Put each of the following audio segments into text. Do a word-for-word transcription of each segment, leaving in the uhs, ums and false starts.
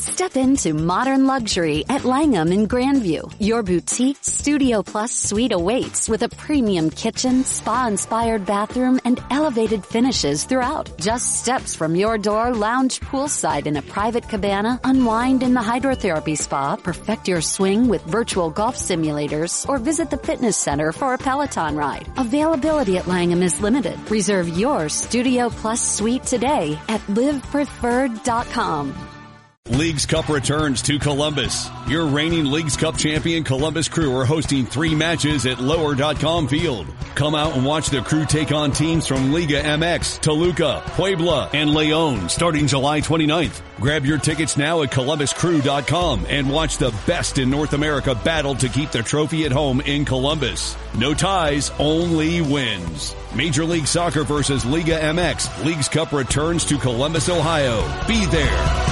Step into modern luxury at Langham in Grandview. Your boutique Studio Plus suite awaits with a premium kitchen, spa-inspired bathroom, and elevated finishes throughout. Just steps from your door, lounge poolside in a private cabana, unwind in the hydrotherapy spa, perfect your swing with virtual golf simulators, or visit the fitness center for a Peloton ride. Availability at Langham is limited. Reserve your Studio Plus suite today at live preferred dot com. Leagues Cup returns to Columbus. Your reigning Leagues Cup champion Columbus Crew are hosting three matches at lower dot com Field. Come out and watch the Crew take on teams from Liga M X, Toluca, Puebla, and Leon starting July twenty-ninth. Grab your tickets now at columbus crew dot com and watch the best in North America battle to keep the trophy at home in Columbus. No ties, only wins. Major League Soccer versus Liga M X. Leagues Cup returns to Columbus, Ohio. Be there.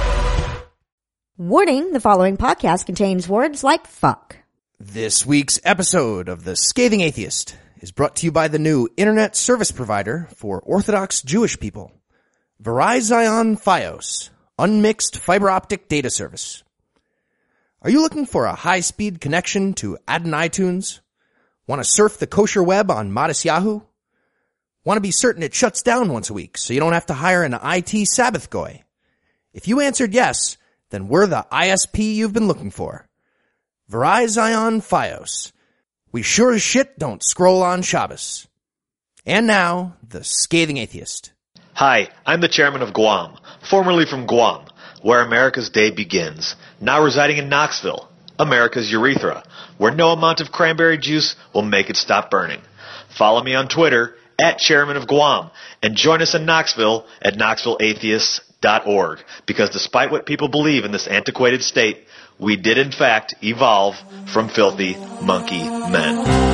Warning, the following podcast contains words like fuck. This week's episode of The Scathing Atheist is brought to you by the new internet service provider for Orthodox Jewish people, Verizon Fios, unmixed fiber optic data service. Are you looking for a high-speed connection to Adon iTunes? Want to surf the kosher web on Modest Yahoo? Want to be certain it shuts down once a week so you don't have to hire an I T Sabbath goy? If you answered yes, then we're the I S P you've been looking for. Verizon Fios. We sure as shit don't scroll on Shabbos. And now, The Scathing Atheist. Hi, I'm the chairman of Guam, formerly from Guam, where America's day begins, now residing in Knoxville, America's urethra, where no amount of cranberry juice will make it stop burning. Follow me on Twitter, at chairman of Guam, and join us in Knoxville at knoxville atheists dot org, because despite what people believe in this antiquated state, we did in fact evolve from filthy monkey men.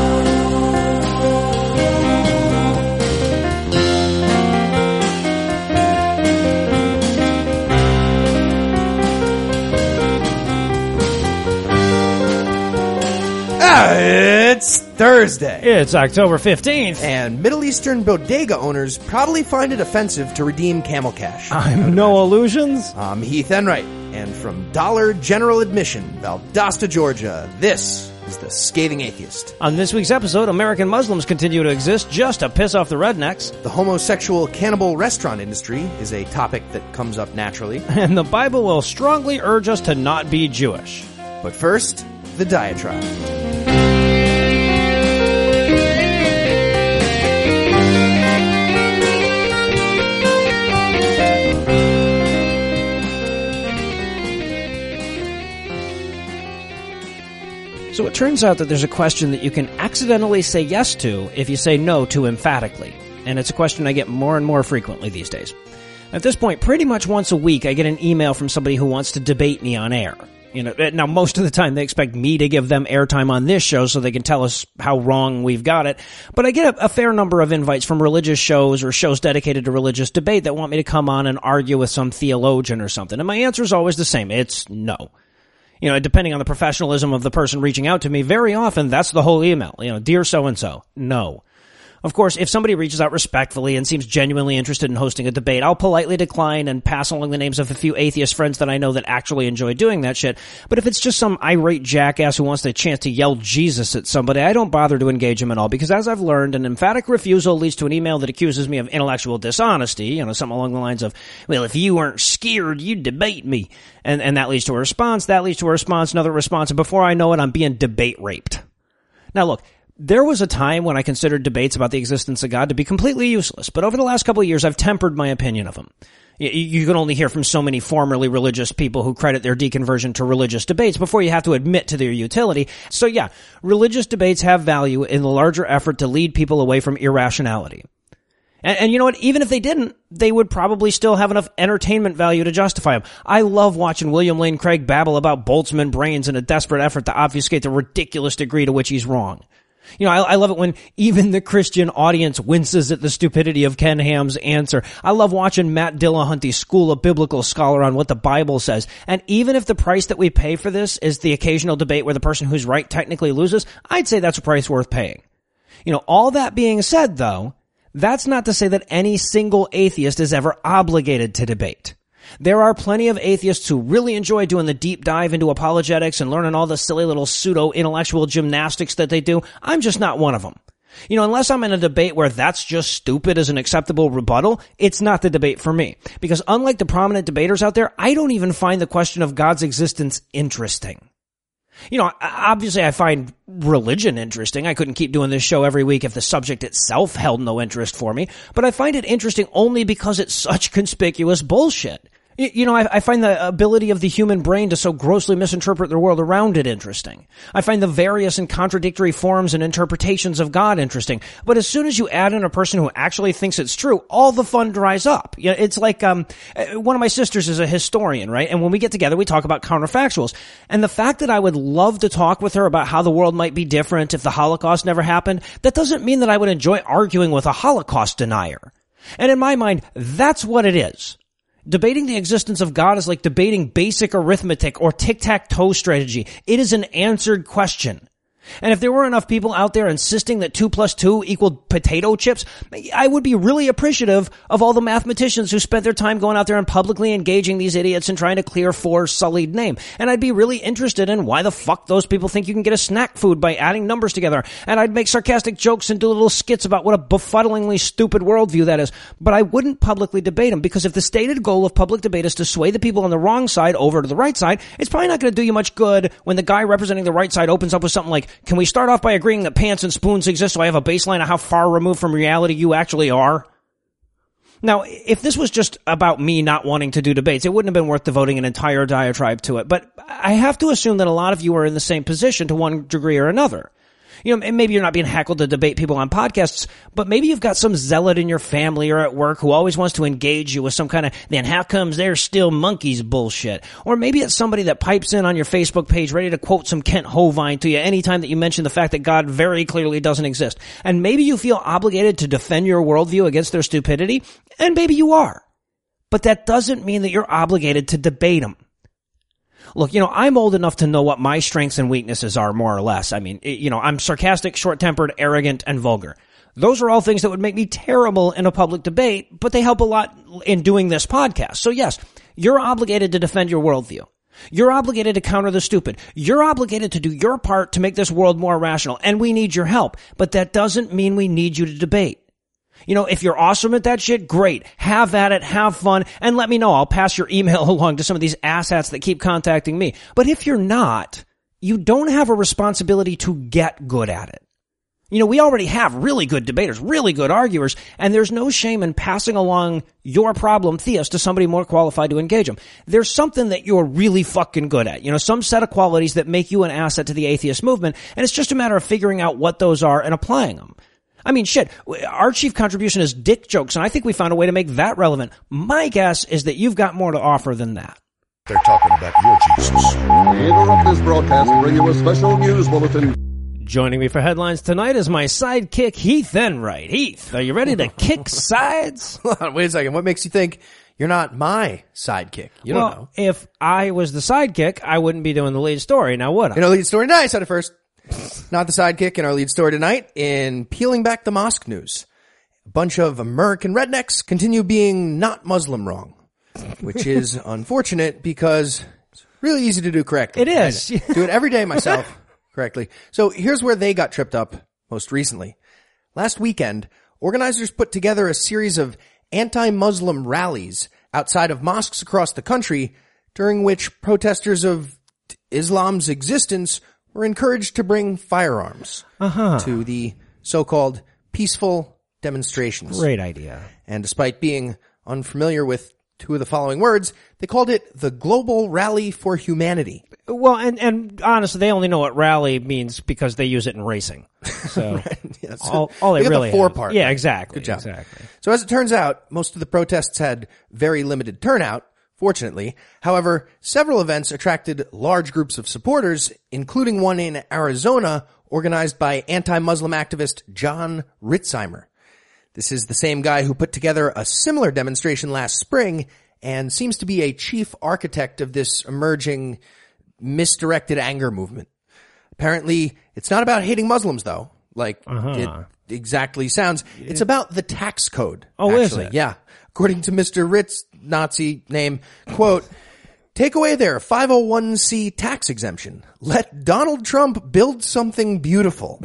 It's Thursday. It's October fifteenth. And Middle Eastern bodega owners probably find it offensive to redeem camel cash. I'm No Illusions. I'm Heath Enright. And from Dollar General Admission, Valdosta, Georgia, this is The Scathing Atheist. On this week's episode, American Muslims continue to exist just to piss off the rednecks. The homosexual cannibal restaurant industry is a topic that comes up naturally. And the Bible will strongly urge us to not be Jewish. But first, the diatribe. So it turns out that there's a question that you can accidentally say yes to if you say no too emphatically. And it's a question I get more and more frequently these days. At this point, pretty much once a week, I get an email from somebody who wants to debate me on air. You know, now most of the time they expect me to give them airtime on this show so they can tell us how wrong we've got it. But I get a, a fair number of invites from religious shows or shows dedicated to religious debate that want me to come on and argue with some theologian or something. And my answer is always the same. It's no. You know, depending on the professionalism of the person reaching out to me, very often that's the whole email. You know, dear so-and-so, no. Of course, if somebody reaches out respectfully and seems genuinely interested in hosting a debate, I'll politely decline and pass along the names of a few atheist friends that I know that actually enjoy doing that shit. But if it's just some irate jackass who wants the chance to yell Jesus at somebody, I don't bother to engage him at all, because as I've learned, an emphatic refusal leads to an email that accuses me of intellectual dishonesty, you know, something along the lines of, well, if you weren't scared, you'd debate me. And, and that leads to a response, that leads to a response, another response, and before I know it, I'm being debate raped. Now look, there was a time when I considered debates about the existence of God to be completely useless, but over the last couple of years, I've tempered my opinion of them. You can only hear from so many formerly religious people who credit their deconversion to religious debates before you have to admit to their utility. So yeah, religious debates have value in the larger effort to lead people away from irrationality. And, and you know what? Even if they didn't, they would probably still have enough entertainment value to justify them. I love watching William Lane Craig babble about Boltzmann brains in a desperate effort to obfuscate the ridiculous degree to which he's wrong. You know, I, I love it when even the Christian audience winces at the stupidity of Ken Ham's answer. I love watching Matt Dillahunty school a biblical scholar on what the Bible says. And even if the price that we pay for this is the occasional debate where the person who's right technically loses, I'd say that's a price worth paying. You know, all that being said, though, that's not to say that any single atheist is ever obligated to debate. There are plenty of atheists who really enjoy doing the deep dive into apologetics and learning all the silly little pseudo-intellectual gymnastics that they do. I'm just not one of them. You know, unless I'm in a debate where that's just stupid as an acceptable rebuttal, it's not the debate for me. Because unlike the prominent debaters out there, I don't even find the question of God's existence interesting. You know, obviously I find religion interesting. I couldn't keep doing this show every week if the subject itself held no interest for me. But I find it interesting only because it's such conspicuous bullshit. You know, I, I find the ability of the human brain to so grossly misinterpret the world around it interesting. I find the various and contradictory forms and interpretations of God interesting. But as soon as you add in a person who actually thinks it's true, all the fun dries up. You know, it's like, um, one of my sisters is a historian, right? And when we get together, we talk about counterfactuals. And the fact that I would love to talk with her about how the world might be different if the Holocaust never happened, that doesn't mean that I would enjoy arguing with a Holocaust denier. And in my mind, that's what it is. Debating the existence of God is like debating basic arithmetic or tic-tac-toe strategy. It is an answered question. And if there were enough people out there insisting that two plus two equaled potato chips, I would be really appreciative of all the mathematicians who spent their time going out there and publicly engaging these idiots and trying to clear Four's sullied name. And I'd be really interested in why the fuck those people think you can get a snack food by adding numbers together. And I'd make sarcastic jokes and do little skits about what a befuddlingly stupid worldview that is. But I wouldn't publicly debate them, because if the stated goal of public debate is to sway the people on the wrong side over to the right side, it's probably not going to do you much good when the guy representing the right side opens up with something like, can we start off by agreeing that pants and spoons exist so I have a baseline of how far removed from reality you actually are? Now, if this was just about me not wanting to do debates, it wouldn't have been worth devoting an entire diatribe to it. But I have to assume that a lot of you are in the same position to one degree or another. You know, and maybe you're not being heckled to debate people on podcasts, but maybe you've got some zealot in your family or at work who always wants to engage you with some kind of, then how comes they're still monkeys bullshit? Or maybe it's somebody that pipes in on your Facebook page ready to quote some Kent Hovind to you anytime that you mention the fact that God very clearly doesn't exist. And maybe you feel obligated to defend your worldview against their stupidity, and maybe you are. But that doesn't mean that you're obligated to debate them. Look, you know, I'm old enough to know what my strengths and weaknesses are, more or less. I mean, you know, I'm sarcastic, short-tempered, arrogant, and vulgar. Those are all things that would make me terrible in a public debate, but they help a lot in doing this podcast. So yes, you're obligated to defend your worldview. You're obligated to counter the stupid. You're obligated to do your part to make this world more rational, and we need your help. But that doesn't mean we need you to debate. You know, if you're awesome at that shit, great. Have at it, have fun, and let me know. I'll pass your email along to some of these asshats that keep contacting me. But if you're not, you don't have a responsibility to get good at it. You know, we already have really good debaters, really good arguers, and there's no shame in passing along your problem, Theos, to somebody more qualified to engage them. There's something that you're really fucking good at. You know, some set of qualities that make you an asset to the atheist movement, and it's just a matter of figuring out what those are and applying them. I mean, shit, our chief contribution is dick jokes, and I think we found a way to make that relevant. My guess is that you've got more to offer than that. They're talking about your Jesus. We interrupt this broadcast and bring you a special news bulletin. Joining me for headlines tonight is my sidekick, Heath Enright. Heath, are you ready to kick sides? Hold on, wait a second. What makes you think you're not my sidekick? You well, don't know. If I was the sidekick, I wouldn't be doing the lead story, now would I? You know, lead story tonight, I said it first. Not the sidekick in our lead story tonight. In peeling back the mosque news, a bunch of American rednecks continue being not Muslim wrong, which is unfortunate because it's really easy to do correctly. It is. I do it every day myself correctly. So here's where they got tripped up most recently. Last weekend, organizers put together a series of anti-Muslim rallies outside of mosques across the country, during which protesters of Islam's existence were encouraged to bring firearms uh-huh. to the so-called peaceful demonstrations. Great idea. And despite being unfamiliar with two of the following words, they called it the Global Rally for Humanity. Well, and, and honestly, they only know what rally means because they use it in racing. So, right. yeah, so all, all they, they really the four have. part. Yeah, exactly. Good job. Exactly. So as it turns out, most of the protests had very limited turnout, fortunately. However, several events attracted large groups of supporters, including one in Arizona organized by anti-Muslim activist John Ritzheimer. This is the same guy who put together a similar demonstration last spring and seems to be a chief architect of this emerging misdirected anger movement. Apparently, it's not about hating Muslims, though, like uh-huh. it exactly sounds. It's about the tax code. Oh, actually. is it? Yeah. According to Mister Ritz, Nazi name, quote, take away their five oh one c tax exemption. Let Donald Trump build something beautiful.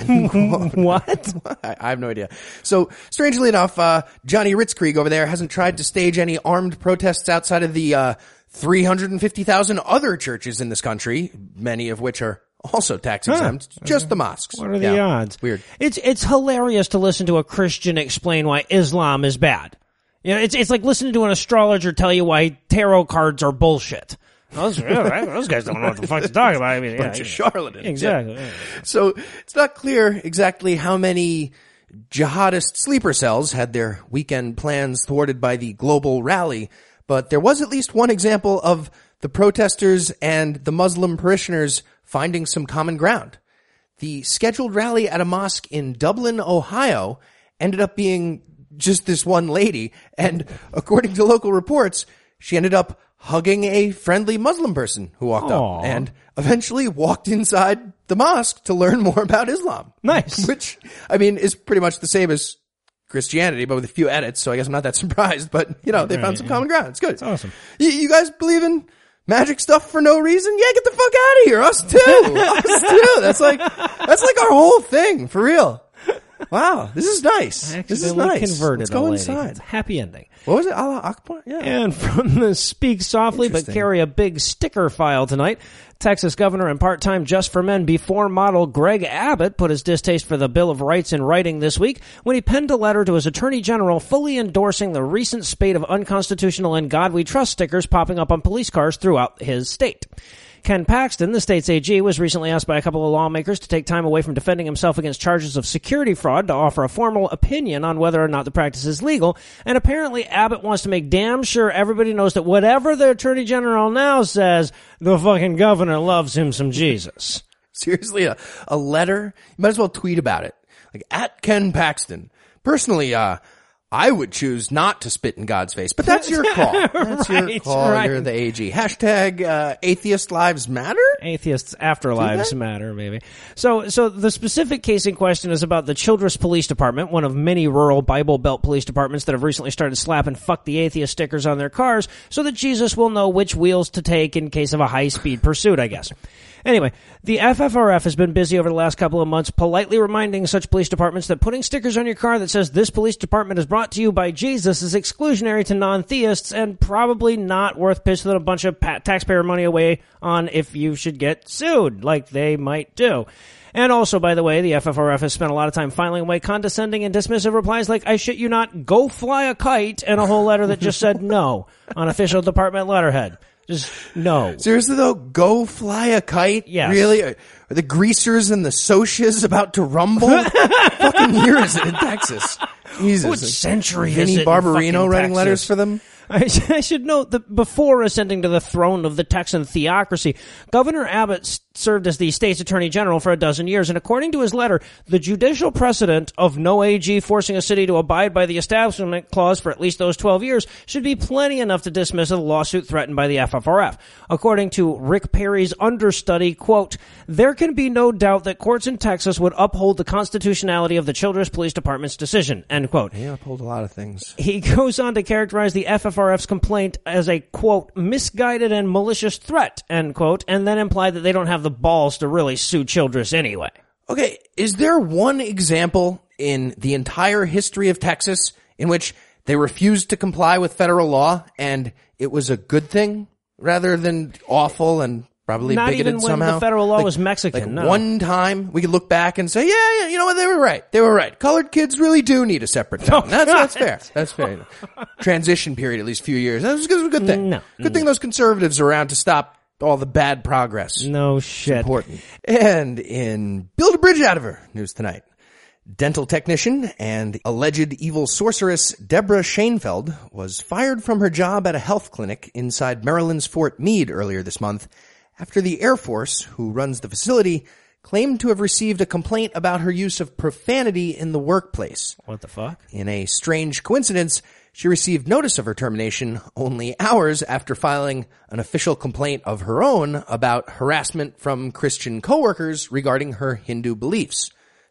What? I, I have no idea. So, strangely enough, uh, Johnny Ritzkrieg over there hasn't tried to stage any armed protests outside of the, uh, three hundred fifty thousand other churches in this country, many of which are also tax exempt, huh. just the mosques. What are the yeah. odds? Weird. It's, it's hilarious to listen to a Christian explain why Islam is bad. You know, it's, it's like listening to an astrologer tell you why tarot cards are bullshit. Those, those guys don't know what the fuck to talk about. I mean, bunch yeah, of charlatans. Exactly. Yeah. So it's not clear exactly how many jihadist sleeper cells had their weekend plans thwarted by the global rally, but there was at least one example of the protesters and the Muslim parishioners finding some common ground. The scheduled rally at a mosque in Dublin, Ohio, ended up being just this one lady, and according to local reports, she ended up hugging a friendly Muslim person who walked Aww. up and eventually walked inside the mosque to learn more about Islam. Nice. Which, I mean, is pretty much the same as Christianity, but with a few edits, so I guess I'm not that surprised, but, you know, they Right, found some yeah. common ground. It's good. It's awesome. You, you guys believe in magic stuff for no reason? Yeah, get the fuck out of here. Us too. Us too. That's like, that's like our whole thing, for real. Wow, this is nice. I This is accidentally nice. converted Let's a go lady. inside. It's a happy ending. What was it? Allah Akbar? Yeah. And from the Speak Softly but Interesting. Carry a Big Sticker file tonight, Texas Governor and part-time Just for Men Before model Greg Abbott put his distaste for the Bill of Rights in writing this week when he penned a letter to his Attorney General fully endorsing the recent spate of unconstitutional and God We Trust stickers popping up on police cars throughout his state. Ken Paxton, the state's A G, was recently asked by a couple of lawmakers to take time away from defending himself against charges of security fraud to offer a formal opinion on whether or not the practice is legal, and apparently Abbott wants to make damn sure everybody knows that whatever the Attorney General now says, the fucking governor loves him some Jesus. Seriously, a, a letter? You might as well tweet about it. Like, at Ken Paxton. Personally, uh, I would choose not to spit in God's face, but that's your call. That's your Right, call. right. You're the A G. Hashtag, uh, atheist lives matter? Atheists' afterlives Do they? matter, maybe. So, so the specific case in question is about the Childress Police Department, one of many rural Bible Belt police departments that have recently started slapping "fuck the atheist" stickers on their cars so that Jesus will know which wheels to take in case of a high-speed pursuit, I guess. Anyway, the F F R F has been busy over the last couple of months politely reminding such police departments that putting stickers on your car that says this police department is brought to you by Jesus is exclusionary to non-theists and probably not worth pissing a bunch of pa- taxpayer money away on if you should get sued, like they might do. And also, by the way, the F F R F has spent a lot of time filing away condescending and dismissive replies like, I shit you not, go fly a kite, and a whole letter that just said no on official department letterhead. Just no. Seriously though, go fly a kite? Yes. Really? Are, are the greasers and the socias about to rumble? What fucking year is it in Texas? Jesus. What century is Vinny it in Barbarino fucking writing Texas? letters for them? I I should note that before ascending to the throne of the Texan theocracy, Governor Abbott s- served as the state's attorney general for a dozen years, and according to his letter, the judicial precedent of no A G forcing a city to abide by the Establishment Clause for at least those twelve years should be plenty enough to dismiss a lawsuit threatened by the F F R F. According to Rick Perry's understudy, quote, there can be no doubt that courts in Texas would uphold the constitutionality of the Childress Police Department's decision, end quote. He uphold a lot of things. He goes on to characterize the F F R F's complaint as a, quote, misguided and malicious threat, end quote, and then imply that they don't have the balls to really sue Childress anyway. Okay, is there one example in the entire history of Texas in which they refused to comply with federal law and it was a good thing rather than awful and probably Not bigoted even when somehow? the federal law Like- was Mexican, like no. One time we could look back and say, yeah, yeah, you know what, they were right. They were right. Colored kids really do need a separate town. That's, that's fair. That's fair. Transition period, at least a few years. That was, that was a good thing. No. Good thing those conservatives are around to stop all the bad progress. No shit. Important. And in Build a Bridge Out of Her news tonight, dental technician and alleged evil sorceress Deborah Schoenfeld was fired from her job at a health clinic inside Maryland's Fort Meade earlier this month after the Air Force, who runs the facility, claimed to have received a complaint about her use of profanity in the workplace. What the fuck? In a strange coincidence, she received notice of her termination only hours after filing an official complaint of her own about harassment from Christian coworkers regarding her Hindu beliefs.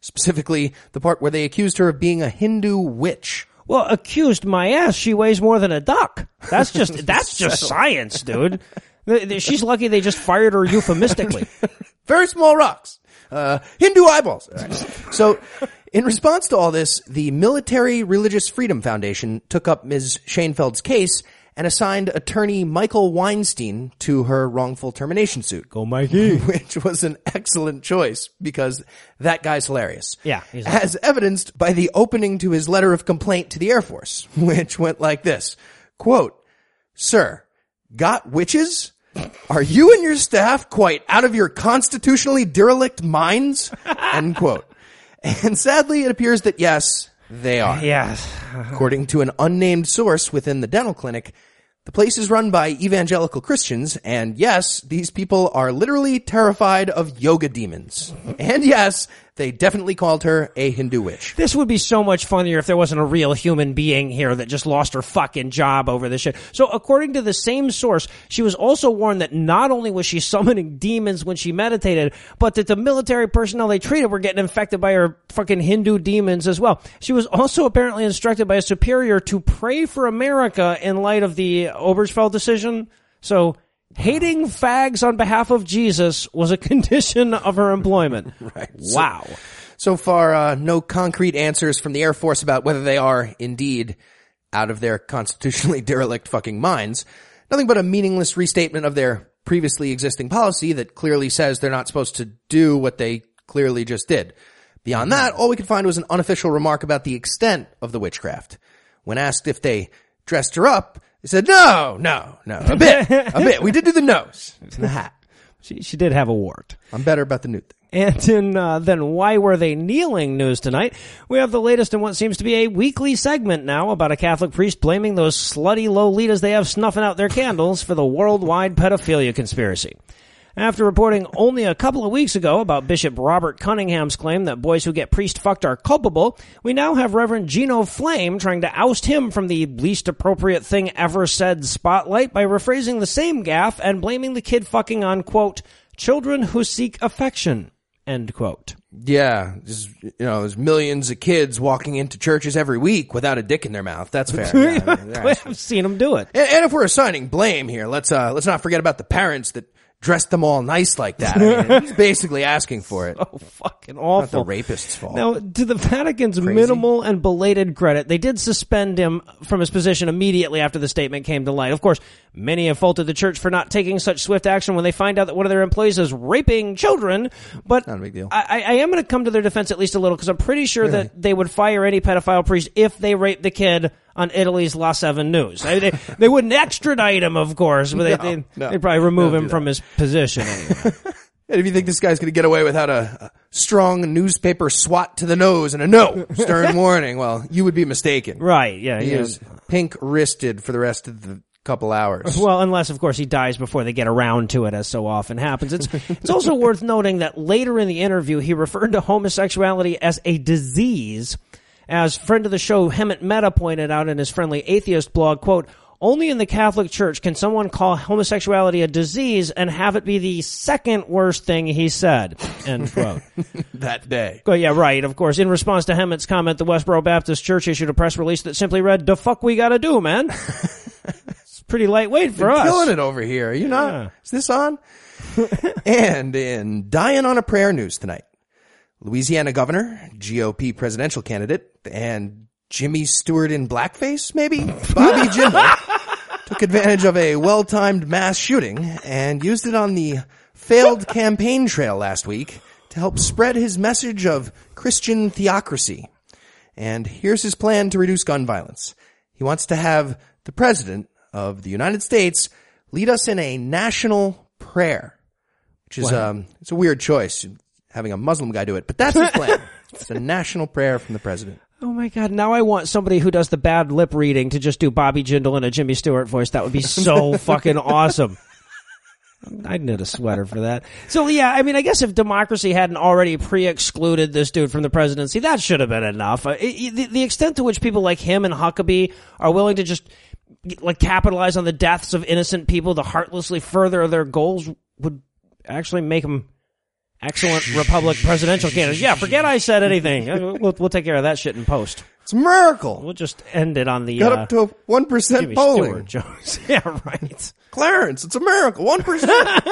Specifically, the part where they accused her of being a Hindu witch. Well, accused my ass, she weighs more than a duck. That's just, that's just science, dude. She's lucky they just fired her euphemistically. Very small rocks. Uh, Hindu eyeballs. Right. So, in response to all this, the Military Religious Freedom Foundation took up Miz Schoenfeld's case and assigned attorney Michael Weinstein to her wrongful termination suit. Go Mikey. Which was an excellent choice because that guy's hilarious. Yeah. He's As evidenced by the opening to his letter of complaint to the Air Force, which went like this. Quote, "Sir, got witches? Are you and your staff quite out of your constitutionally derelict minds?" End quote. And sadly, it appears that yes, they are. Yes. According to an unnamed source within the dental clinic, the place is run by evangelical Christians, and yes, these people are literally terrified of yoga demons. And yes, they definitely called her a Hindu witch. This would be so much funnier if there wasn't a real human being here that just lost her fucking job over this shit. So according to the same source, she was also warned that not only was she summoning demons when she meditated, but that the military personnel they treated were getting infected by her fucking Hindu demons as well. She was also apparently instructed by a superior to pray for America in light of the Obergefell decision. So hating fags on behalf of Jesus was a condition of her employment. Right. Wow. So, so far, uh, no concrete answers from the Air Force about whether they are indeed out of their constitutionally derelict fucking minds. Nothing but a meaningless restatement of their previously existing policy that clearly says they're not supposed to do what they clearly just did. Beyond that, all we could find was an unofficial remark about the extent of the witchcraft. When asked if they dressed her up, they said, no, no, no, a bit, a bit. We did do the nose and the hat. She, she did have a wart. I'm better about the new thing. And in, uh, then why were they kneeling news tonight? We have the latest in what seems to be a weekly segment now about a Catholic priest blaming those slutty Lolitas they have snuffing out their candles for the worldwide pedophilia conspiracy. After reporting only a couple of weeks ago about Bishop Robert Cunningham's claim that boys who get priest-fucked are culpable, we now have Reverend Gino Flame trying to oust him from the least appropriate thing ever said spotlight by rephrasing the same gaffe and blaming the kid fucking on, quote, children who seek affection, end quote. Yeah, just, you know, there's millions of kids walking into churches every week without a dick in their mouth. That's fair. Yeah, I mean, I've seen them do it. And, and if we're assigning blame here, let's uh, let's not forget about the parents that dressed them all nice like that. I mean, he's basically asking for it. Oh, fucking awful. Not the rapist's fault. Now, to the Vatican's Crazy. minimal and belated credit, they did suspend him from his position immediately after the statement came to light. Of course, many have faulted the church for not taking such swift action when they find out that one of their employees is raping children. But not a big deal. I, I am going to come to their defense at least a little, because I'm pretty sure Really? that they would fire any pedophile priest if they raped the kid on Italy's La seven News. I mean, they, they wouldn't extradite him, of course, but they, No, they'd, no. they'd probably remove Don't him do from that. his position anyway. And if you think this guy's going to get away without a, a strong newspaper swat to the nose and a no, stern warning, well, you would be mistaken. Right, yeah. He yeah. is pink-wristed for the rest of the couple hours. Well, unless, of course, he dies before they get around to it, as so often happens. It's it's also worth noting that later in the interview, he referred to homosexuality as a disease. As friend of the show, Hemant Mehta, pointed out in his Friendly Atheist blog, quote, only in the Catholic Church can someone call homosexuality a disease and have it be the second worst thing he said, end quote. That day. Well, yeah, right, of course. In response to Hemant's comment, the Westboro Baptist Church issued a press release that simply read, "The fuck we gotta do, man." It's pretty lightweight for You're us. killing it over here. Are you not? Yeah. Is this on? And in Dying on a Prayer news tonight, Louisiana governor, G O P presidential candidate, and Jimmy Stewart in blackface, maybe? Bobby Jindal took advantage of a well-timed mass shooting and used it on the failed campaign trail last week to help spread his message of Christian theocracy. And here's his plan to reduce gun violence. He wants to have the president of the United States lead us in a national prayer, which is, Wow. um, it's a weird choice, having a Muslim guy do it, but that's his plan. It's a national prayer from the president. Oh my God, now I want somebody who does the bad lip reading to just do Bobby Jindal in a Jimmy Stewart voice. That would be so fucking awesome. I'd knit a sweater for that. So yeah, I mean, I guess if democracy hadn't already pre-excluded this dude from the presidency, that should have been enough. Uh, it, the, the extent to which people like him and Huckabee are willing to just like capitalize on the deaths of innocent people to heartlessly further their goals would actually make them Excellent Republic presidential candidate. Yeah, forget I said anything. We'll, we'll take care of that shit in post. It's a miracle. We'll just end it on the... Got uh, up to one percent polling. Jones. Yeah, right. Clarence, it's a miracle. one percent.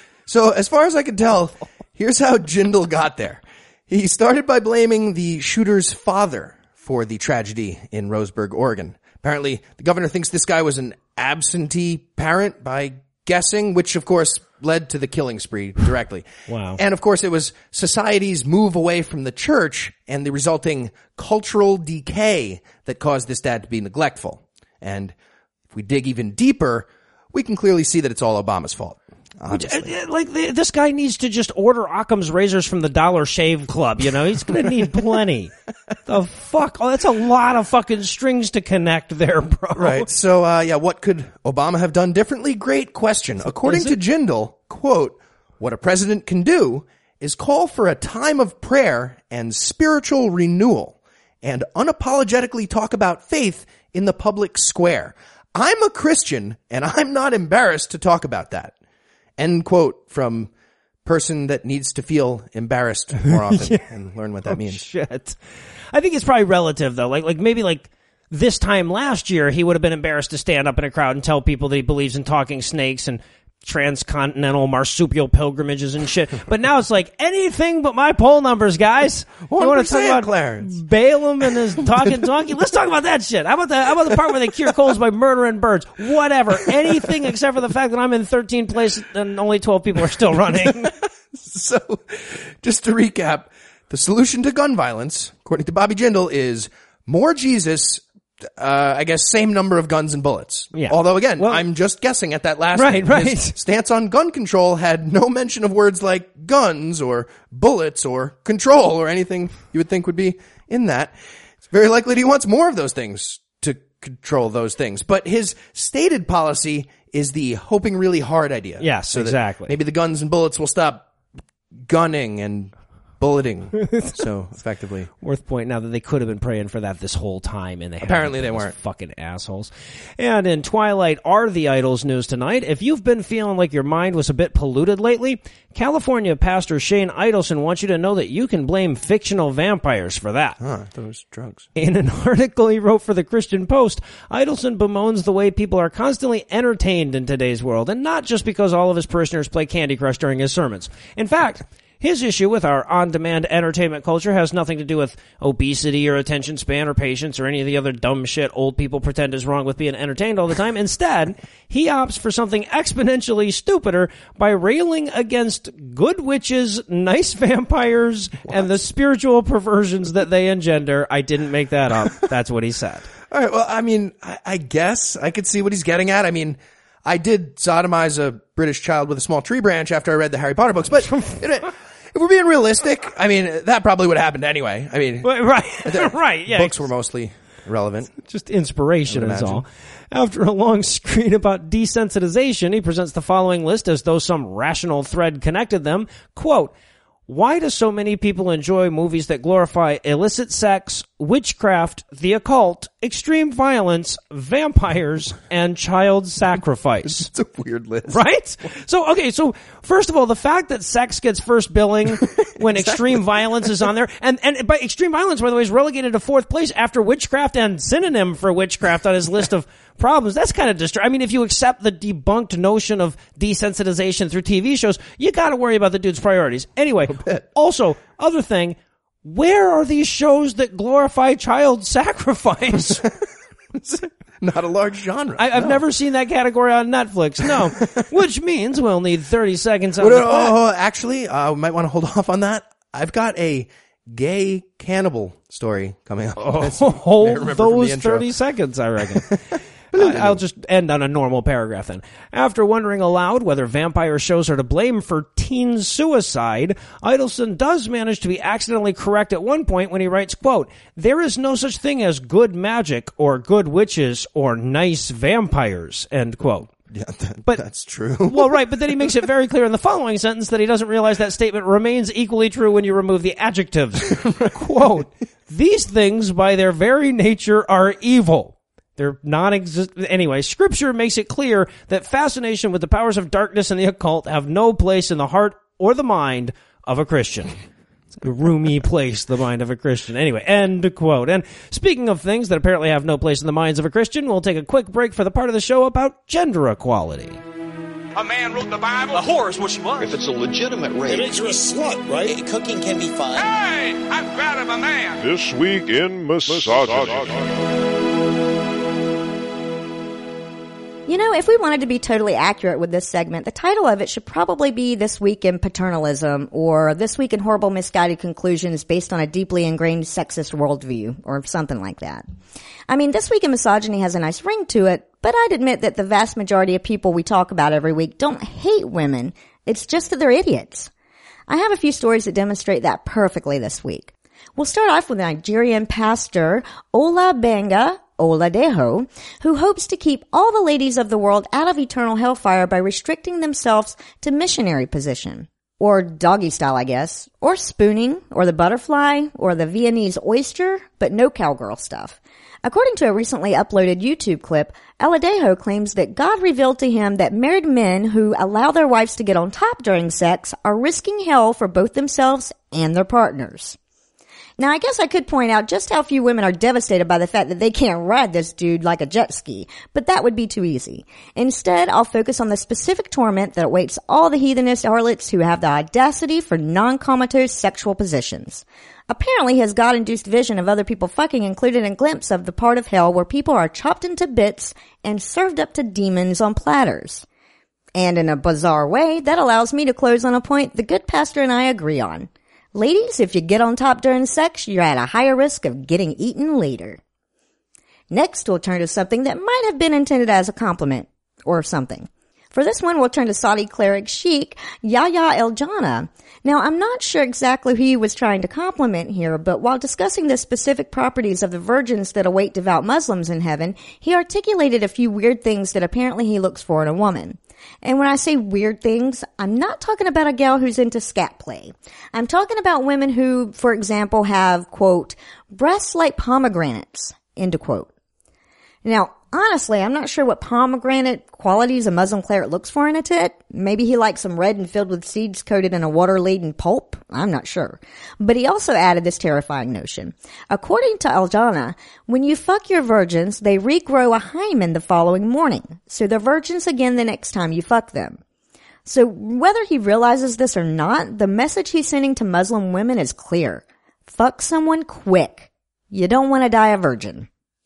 So as far as I can tell, here's how Jindal got there. He started by blaming the shooter's father for the tragedy in Roseburg, Oregon. Apparently, the governor thinks this guy was an absentee parent by guessing, which of course led to the killing spree directly. Wow. And of course it was society's move away from the church and the resulting cultural decay that caused this dad to be neglectful. And if we dig even deeper, we can clearly see that it's all Obama's fault. Which, uh, like, the, this guy needs to just order Occam's razors from the Dollar Shave Club, you know? He's gonna need plenty. The fuck? Oh, that's a lot of fucking strings to connect there, bro. Right. So, uh, yeah, what could Obama have done differently? Great question. According to Jindal, quote, what a president can do is call for a time of prayer and spiritual renewal and unapologetically talk about faith in the public square. I'm a Christian and I'm not embarrassed to talk about that. End quote from person that needs to feel embarrassed more often yeah. and learn what that oh, means. Shit. I think it's probably relative though. Like, like maybe like this time last year, he would have been embarrassed to stand up in a crowd and tell people that he believes in talking snakes and transcontinental marsupial pilgrimages and shit. But now it's like anything but my poll numbers, guys. You want to talk about Clarence Balaam and his talking donkey? Let's talk about that shit. How about the how about the part where they cure colds by murdering birds? Whatever. Anything except for the fact that I'm in thirteenth place and only twelve people are still running. So, just to recap, the solution to gun violence, according to Bobby Jindal, is more Jesus. Uh, I guess same number of guns and bullets. Yeah. Although again, well, I'm just guessing at that last right, thing. right. His stance on gun control had no mention of words like guns or bullets or control or anything you would think would be in that. It's very likely that he wants more of those things to control those things. But his stated policy is the hoping really hard idea. Yes, so exactly. Maybe the guns and bullets will stop gunning and bulleting. So effectively worth pointing out that they could have been praying for that this whole time, and they apparently haven't. They weren't. Fucking assholes. And in Twilight Are the Idols news tonight, if you've been feeling like your mind was a bit polluted lately, California pastor Shane Idelson wants you to know that you can blame fictional vampires for that. Huh, those drugs. In an article he wrote for the Christian Post, Idelson bemoans the way people are constantly entertained in today's world, and not just because all of his parishioners play Candy Crush during his sermons. In fact, his issue with our on-demand entertainment culture has nothing to do with obesity or attention span or patience or any of the other dumb shit old people pretend is wrong with being entertained all the time. Instead, he opts for something exponentially stupider by railing against good witches, nice vampires, what? and the spiritual perversions that they engender. I didn't make that up. That's what he said. All right, well, I mean, I, I guess I could see what he's getting at. I mean, I did sodomize a British child with a small tree branch after I read the Harry Potter books, but if we're being realistic, I mean, that probably would have happened anyway. I mean, right, right, yeah. Books were mostly irrelevant. Just inspiration is all. After a long screen about desensitization, he presents the following list as though some rational thread connected them. Quote, why do so many people enjoy movies that glorify illicit sex, witchcraft, the occult, extreme violence, vampires, and child sacrifice? It's a weird list. Right? So, okay, so first of all, the fact that sex gets first billing when exactly. extreme violence is on there, and, and by extreme violence, by the way, is relegated to fourth place after witchcraft and synonym for witchcraft on his list of problems. That's kind of disturbing. I mean, if you accept the debunked notion of desensitization through T V shows, you gotta worry about the dude's priorities. Anyway, also, other thing, where are these shows that glorify child sacrifice? Not a large genre. I, I've no. never seen that category on Netflix, no. Which means we'll need thirty seconds on well, the oh, oh, Actually, uh, we might want to hold off on that. I've got a gay cannibal story coming up. Oh, hold those thirty seconds, I reckon. I'll just end on a normal paragraph then. After wondering aloud whether vampire shows are to blame for teen suicide, Idelson does manage to be accidentally correct at one point when he writes, quote, there is no such thing as good magic or good witches or nice vampires, end quote. Yeah, that, but, that's true. Well, right, but then he makes it very clear in the following sentence that he doesn't realize that statement remains equally true when you remove the adjectives. Quote, these things by their very nature are evil. They're non-existent. Anyway, Scripture makes it clear that fascination with the powers of darkness and the occult have no place in the heart or the mind of a Christian. It's a roomy place, the mind of a Christian. Anyway, end quote. And speaking of things that apparently have no place in the minds of a Christian, we'll take a quick break for the part of the show about gender equality. A man wrote the Bible. A whore is what she was. If it's a legitimate rape, it makes you a slut, right? Cooking can be fun. Hey, I'm proud of a man. This week in misogyny. You know, if we wanted to be totally accurate with this segment, the title of it should probably be This Week in Paternalism or This Week in Horrible Misguided Conclusions Based on a Deeply Ingrained Sexist Worldview or something like that. I mean, This Week in Misogyny has a nice ring to it, but I'd admit that the vast majority of people we talk about every week don't hate women. It's just that they're idiots. I have a few stories that demonstrate that perfectly this week. We'll start off with Nigerian pastor Ola Benga Oladejo, who hopes to keep all the ladies of the world out of eternal hellfire by restricting themselves to missionary position. Or doggy style, I guess. Or spooning, or the butterfly, or the Viennese oyster, but no cowgirl stuff. According to a recently uploaded YouTube clip, Oladejo claims that God revealed to him that married men who allow their wives to get on top during sex are risking hell for both themselves and their partners. Now, I guess I could point out just how few women are devastated by the fact that they can't ride this dude like a jet ski, but that would be too easy. Instead, I'll focus on the specific torment that awaits all the heathenist harlots who have the audacity for non-comatose sexual positions. Apparently, his God-induced vision of other people fucking included a glimpse of the part of hell where people are chopped into bits and served up to demons on platters. And in a bizarre way, that allows me to close on a point the good pastor and I agree on. Ladies, if you get on top during sex, you're at a higher risk of getting eaten later. Next, we'll turn to something that might have been intended as a compliment, or something. For this one, we'll turn to Saudi cleric Sheikh Yahya El-Jannah. Now, I'm not sure exactly who he was trying to compliment here, but while discussing the specific properties of the virgins that await devout Muslims in heaven, he articulated a few weird things that apparently he looks for in a woman. And when I say weird things, I'm not talking about a gal who's into scat play. I'm talking about women who, for example, have, quote, breasts like pomegranates, end of quote. Now, honestly, I'm not sure what pomegranate qualities a Muslim cleric looks for in a tit. Maybe he likes them red and filled with seeds coated in a water-laden pulp. I'm not sure. But he also added this terrifying notion. According to El-Jannah, when you fuck your virgins, they regrow a hymen the following morning. So they're virgins again the next time you fuck them. So whether he realizes this or not, the message he's sending to Muslim women is clear. Fuck someone quick. You don't want to die a virgin.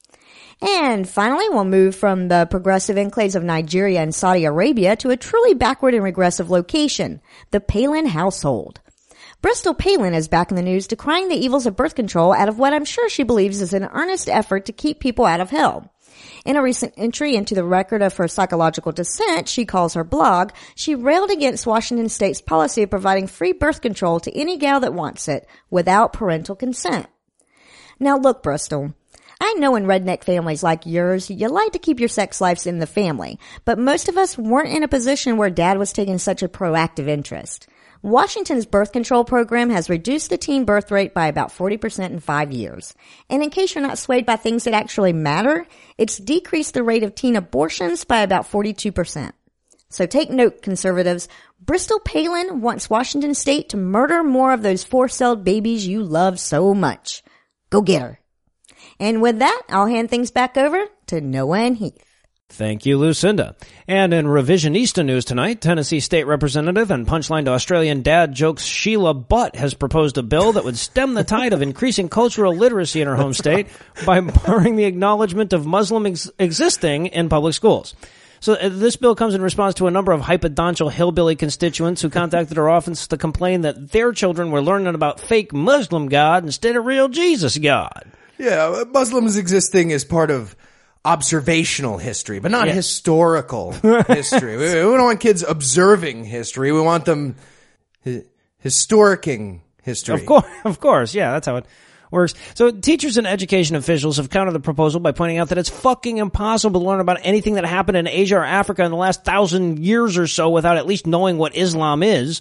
And finally, we'll move from the progressive enclaves of Nigeria and Saudi Arabia to a truly backward and regressive location, the Palin household. Bristol Palin is back in the news decrying the evils of birth control out of what I'm sure she believes is an earnest effort to keep people out of hell. In a recent entry into the record of her psychological dissent, she calls her blog, she railed against Washington State's policy of providing free birth control to any gal that wants it without parental consent. Now look, Bristol. I know in redneck families like yours, you like to keep your sex lives in the family, but most of us weren't in a position where dad was taking such a proactive interest. Washington's birth control program has reduced the teen birth rate by about forty percent in five years. And in case you're not swayed by things that actually matter, it's decreased the rate of teen abortions by about forty-two percent. So take note, conservatives. Bristol Palin wants Washington State to murder more of those four-celled babies you love so much. Go get her. And with that, I'll hand things back over to Noah and Heath. Thank you, Lucinda. And in Revisionista news tonight, Tennessee State Representative and Punchline to Australian Dad Jokes Sheila Butt has proposed a bill that would stem the tide of increasing cultural literacy in her home state by barring the acknowledgement of Muslim ex- existing in public schools. So uh, this bill comes in response to a number of hypodontial hillbilly constituents who contacted our office to complain that their children were learning about fake Muslim God instead of real Jesus God. Yeah, Muslims existing as part of observational history, but not yeah. historical history. We, we don't want kids observing history. We want them hi- historicing history. Of course, of course. Yeah, that's how it works. So teachers and education officials have countered the proposal by pointing out that it's fucking impossible to learn about anything that happened in Asia or Africa in the last thousand years or so without at least knowing what Islam is.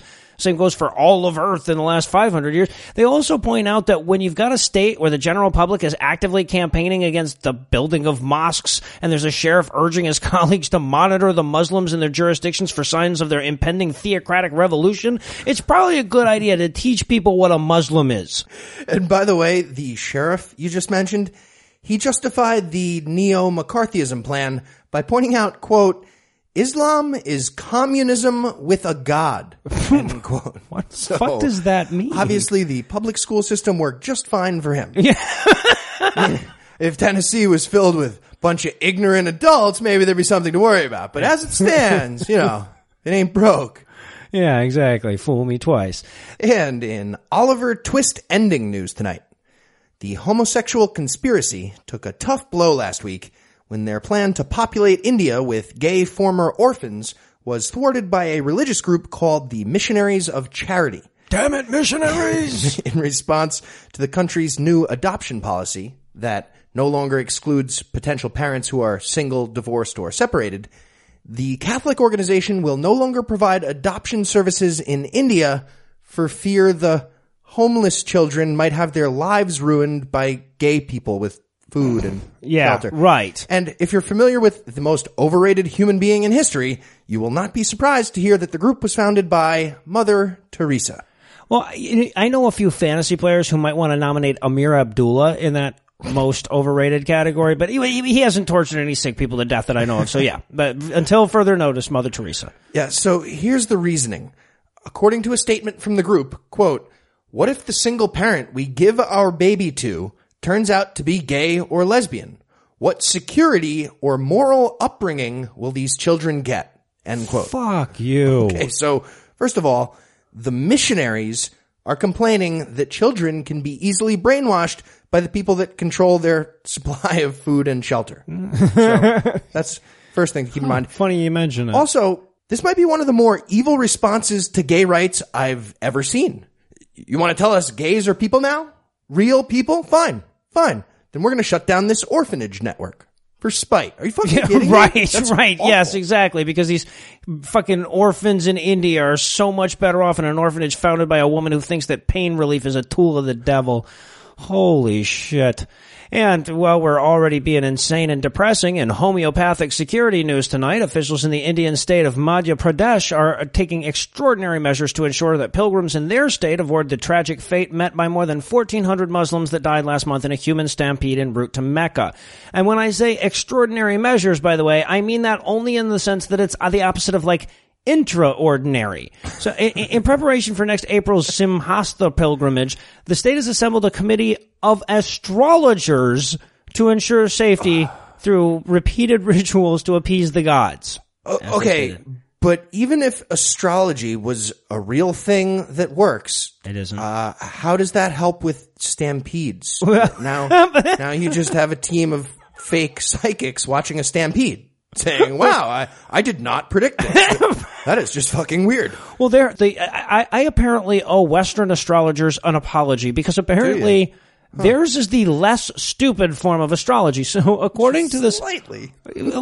Same goes for all of Earth in the last five hundred years. They also point out that when you've got a state where the general public is actively campaigning against the building of mosques, and there's a sheriff urging his colleagues to monitor the Muslims in their jurisdictions for signs of their impending theocratic revolution, it's probably a good idea to teach people what a Muslim is. And by the way, the sheriff you just mentioned, he justified the neo-McCarthyism plan by pointing out, quote, Islam is communism with a god, end quote. What the so, fuck does that mean? Obviously, the public school system worked just fine for him. Yeah. If Tennessee was filled with a bunch of ignorant adults, maybe there'd be something to worry about. But as it stands, you know, it ain't broke. Yeah, exactly. Fool me twice. And in Oliver Twist ending news tonight, the homosexual conspiracy took a tough blow last week when their plan to populate India with gay former orphans was thwarted by a religious group called the Missionaries of Charity. Damn it, missionaries! In response to the country's new adoption policy that no longer excludes potential parents who are single, divorced, or separated, the Catholic organization will no longer provide adoption services in India for fear the homeless children might have their lives ruined by gay people with food and yeah, shelter. Right. And if you're familiar with the most overrated human being in history, you will not be surprised to hear that the group was founded by Mother Teresa. Well, I know a few fantasy players who might want to nominate Amir Abdullah in that most overrated category, but he, he hasn't tortured any sick people to death that I know of. So yeah, but until further notice, Mother Teresa. Yeah, so here's the reasoning. According to a statement from the group, quote, what if the single parent we give our baby to turns out to be gay or lesbian? What security or moral upbringing will these children get? End quote. Fuck you. Okay, so first of all, the missionaries are complaining that children can be easily brainwashed by the people that control their supply of food and shelter. So that's first thing to keep in mind. Funny you mention it. Also, this might be one of the more evil responses to gay rights I've ever seen. You want to tell us gays are people now? Real people? Fine. Fine. Then we're going to shut down this orphanage network. For spite. Are you fucking yeah, kidding right, me? That's right, awful. Yes, exactly, because these fucking orphans in India are so much better off in an orphanage founded by a woman who thinks that pain relief is a tool of the devil. Holy shit. And while we're already being insane and depressing, in homeopathic security news tonight, officials in the Indian state of Madhya Pradesh are taking extraordinary measures to ensure that pilgrims in their state avoid the tragic fate met by more than fourteen hundred Muslims that died last month in a human stampede en route to Mecca. And when I say extraordinary measures, by the way, I mean that only in the sense that it's the opposite of like intraordinary. So in, in preparation for next April's Simhastha pilgrimage, the state has assembled a committee of astrologers to ensure safety through repeated rituals to appease the gods. Uh, okay, but even if astrology was a real thing that works, it isn't. Uh, how does that help with stampedes? now, now you just have a team of fake psychics watching a stampede. Saying, wow, I, I did not predict this. That is just fucking weird. Well, there, the, I, I apparently owe Western astrologers an apology because apparently huh. theirs is the less stupid form of astrology. So according just to this, slightly,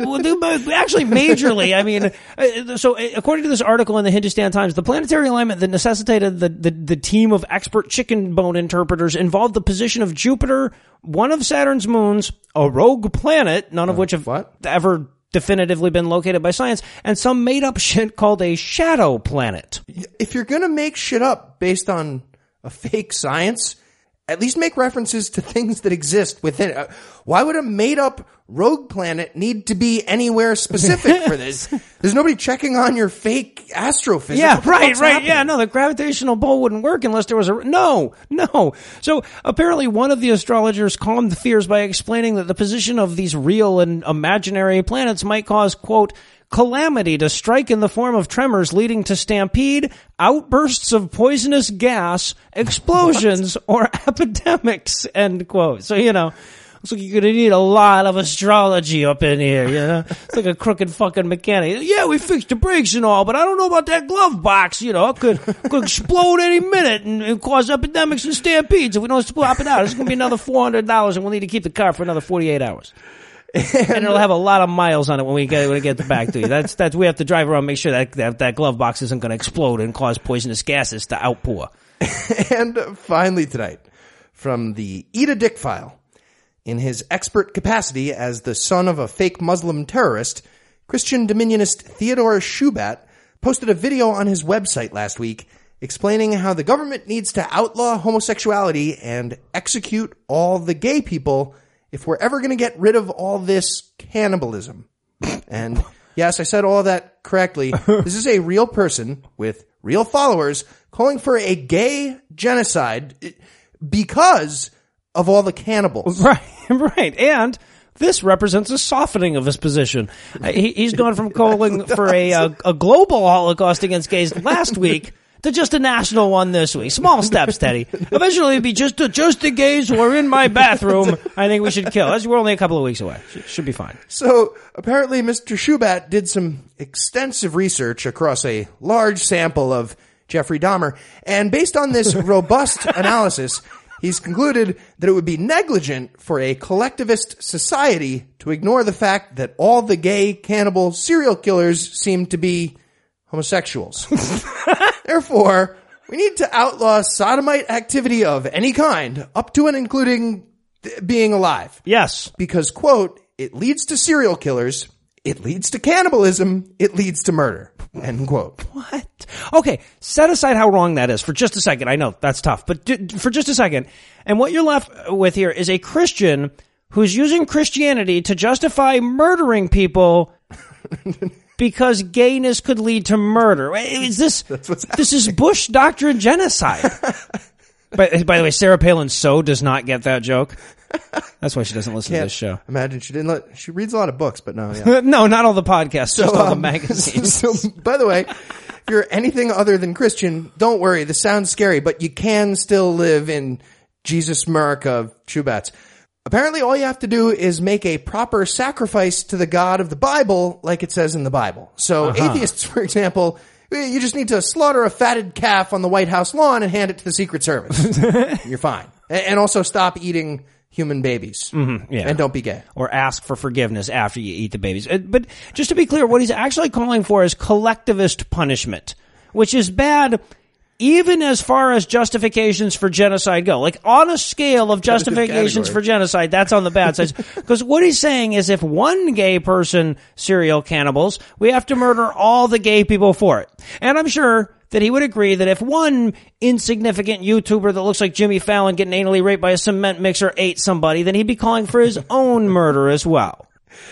actually majorly, I mean, so according to this article in the Hindustan Times, the planetary alignment that necessitated the, the, the team of expert chicken bone interpreters involved the position of Jupiter, one of Saturn's moons, a rogue planet, none of uh, which have what? ever definitively been located by science, and some made-up shit called a shadow planet. If you're gonna make shit up based on a fake science, at least make references to things that exist within it. Why would a made-up rogue planet need to be anywhere specific for this? There's nobody checking on your fake astrophysics. Yeah, right, right. Yeah, no, the gravitational pull wouldn't work unless there was a... No, no. So apparently one of the astrologers calmed the fears by explaining that the position of these real and imaginary planets might cause, quote, calamity to strike in the form of tremors leading to stampede, outbursts of poisonous gas, explosions, or epidemics, end quote. So, you know, looks like you're gonna need a lot of astrology up in here, you know? It's like a crooked fucking mechanic. Yeah, we fixed the brakes and all, but I don't know about that glove box, you know? It could, could explode any minute and, and cause epidemics and stampedes if we don't swap it out. It's gonna be another four hundred dollars and we'll need to keep the car for another forty-eight hours. and, and it'll have a lot of miles on it when we get when it gets back to you. That's that's we have to drive around, make sure that that, that glove box isn't going to explode and cause poisonous gases to outpour. And finally tonight, from the Eat a Dick file. In his expert capacity as the son of a fake Muslim terrorist, Christian Dominionist Theodore Shubat posted a video on his website last week explaining how the government needs to outlaw homosexuality and execute all the gay people if we're ever going to get rid of all this cannibalism. And yes, I said all that correctly. This is a real person with real followers calling for a gay genocide because of all the cannibals. Right, right. And this represents a softening of his position. Uh, he, he's gone from calling for a, a, a global Holocaust against gays last week to just a national one this week. Small steps, Teddy. Eventually it'll be just, just the gays who are in my bathroom. I think we should kill. As we're only a couple of weeks away. Should, should be fine. So apparently Mister Shubat did some extensive research across a large sample of Jeffrey Dahmer. And based on this robust analysis, he's concluded that it would be negligent for a collectivist society to ignore the fact that all the gay cannibal serial killers seem to be homosexuals. Therefore, we need to outlaw sodomite activity of any kind, up to and including th- being alive. Yes. Because, quote, it leads to serial killers, it leads to cannibalism, it leads to murder. End quote. What? Okay, set aside how wrong that is for just a second. I know that's tough, but d- for just a second. And what you're left with here is a Christian who's using Christianity to justify murdering people because gayness could lead to murder. Is this, this is Bush doctrine genocide. by, by the way, Sarah Palin so does not get that joke. That's why she doesn't listen Can't to this show. Imagine she didn't let, she reads a lot of books, but no, yeah. No, not all the podcasts, So, just all the um, magazines. So, by the way, if you're anything other than Christian, don't worry. This sounds scary, but you can still live in Jesus America Shubat's. Apparently all you have to do is make a proper sacrifice to the God of the Bible, like it says in the Bible. So Uh-huh. atheists, for example, you just need to slaughter a fatted calf on the White House lawn and hand it to the Secret Service. You're fine. And also stop eating human babies. Mm-hmm, yeah. And don't be gay. Or ask for forgiveness after you eat the babies. Uh, But just to be clear, what he's actually calling for is collectivist punishment, which is bad even as far as justifications for genocide go. Like, on a scale of justifications for genocide, that's on the bad side. Because what he's saying is if one gay person serial cannibals, we have to murder all the gay people for it. And I'm sure that he would agree that if one insignificant YouTuber that looks like Jimmy Fallon getting anally raped by a cement mixer ate somebody, then he'd be calling for his own murder as well.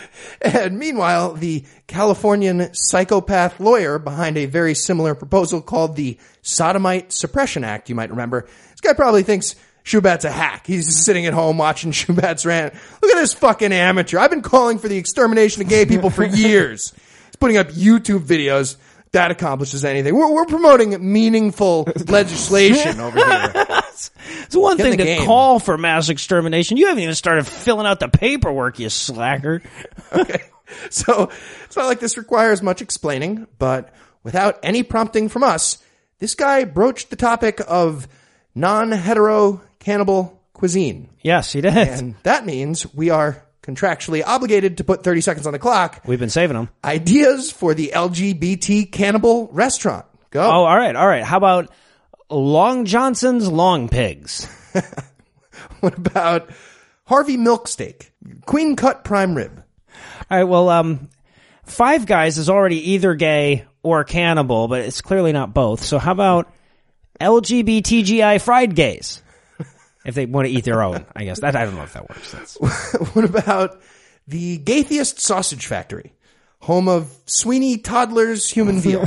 And meanwhile, the Californian psychopath lawyer behind a very similar proposal called the Sodomite Suppression Act, you might remember, this guy probably thinks Shubat's a hack. He's sitting at home watching Shubat's rant. Look at this fucking amateur. I've been calling for the extermination of gay people for years. He's putting up YouTube videos. That accomplishes anything. We're, we're promoting meaningful legislation over here. It's one Get thing in the to game. call for mass extermination. You haven't even started filling out the paperwork, you slacker. Okay. So it's not like this requires much explaining, but without any prompting from us, this guy broached the topic of non-hetero cannibal cuisine. Yes, he did. And that means we are contractually obligated to put thirty seconds on the clock. We've been saving them. Ideas for the L G B T cannibal restaurant. Go. Oh, all right, all right. How about Long Johnson's Long Pigs? What about Harvey Milk Steak? Queen Cut Prime Rib. All right, well, um, Five Guys is already either gay or cannibal, but it's clearly not both. So how about L G B T G I fried gays? If they want to eat their own, I guess. That I don't know if that works. That's... What about the Gaytheist Sausage Factory, home of Sweeney Toddler's Human Veal?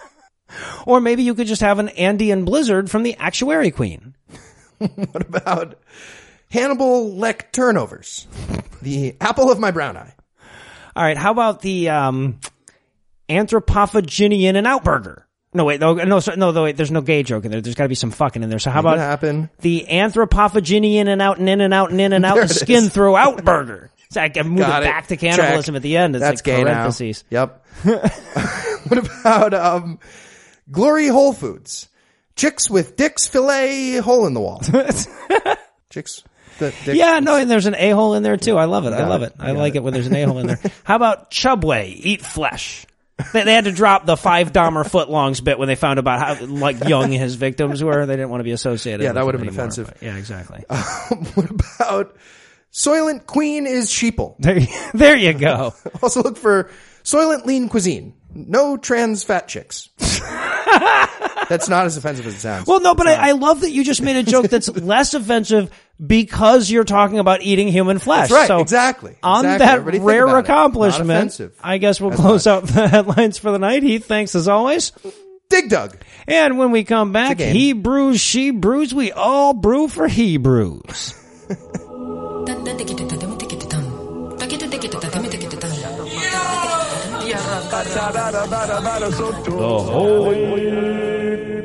Or maybe you could just have an Andean Blizzard from the Actuary Queen. What about Hannibal Leck Turnovers, the apple of my brown eye? All right, how about the um, Anthropophagian In-N-Out Burger? No, wait, no, no, sorry, no, wait, there's no gay joke in there. There's got to be some fucking in there. So how about happen? the Anthropophagian In-N-Out and In-N-Out and In-N-Out and Skin is. Throughout Burger? So I can move Got it it. back to cannibalism Check. at the end. It's That's like gay parentheses. now. Yep. What about um, Glory Whole Foods? Chicks with dicks fillet hole in the wall. Chicks. The, the, yeah, no, and there's an a-hole in there too. I love it. I love it. it. I like it. it when there's an a-hole in there. How about Chubway, eat flesh? They, they had to drop the five Dahmer footlongs bit when they found about how like young his victims were. They didn't want to be associated. Yeah, with that would have been anymore, offensive. But, yeah, exactly. Um, what about Soylent Queen is sheeple? There, there you go. Also look for Soylent Lean Cuisine. No trans fat chicks. That's not as offensive as it sounds. Well, no, but I, I love that you just made a joke that's less offensive because you're talking about eating human flesh. That's right, so exactly. On exactly. that Everybody think rare about it. Not accomplishment, offensive. I guess we'll As close much. out the headlines for the night. Heath, thanks as always. Dig Dug. And when we come back, game. he brews, she brews, we all brew for Hebrews. The Holy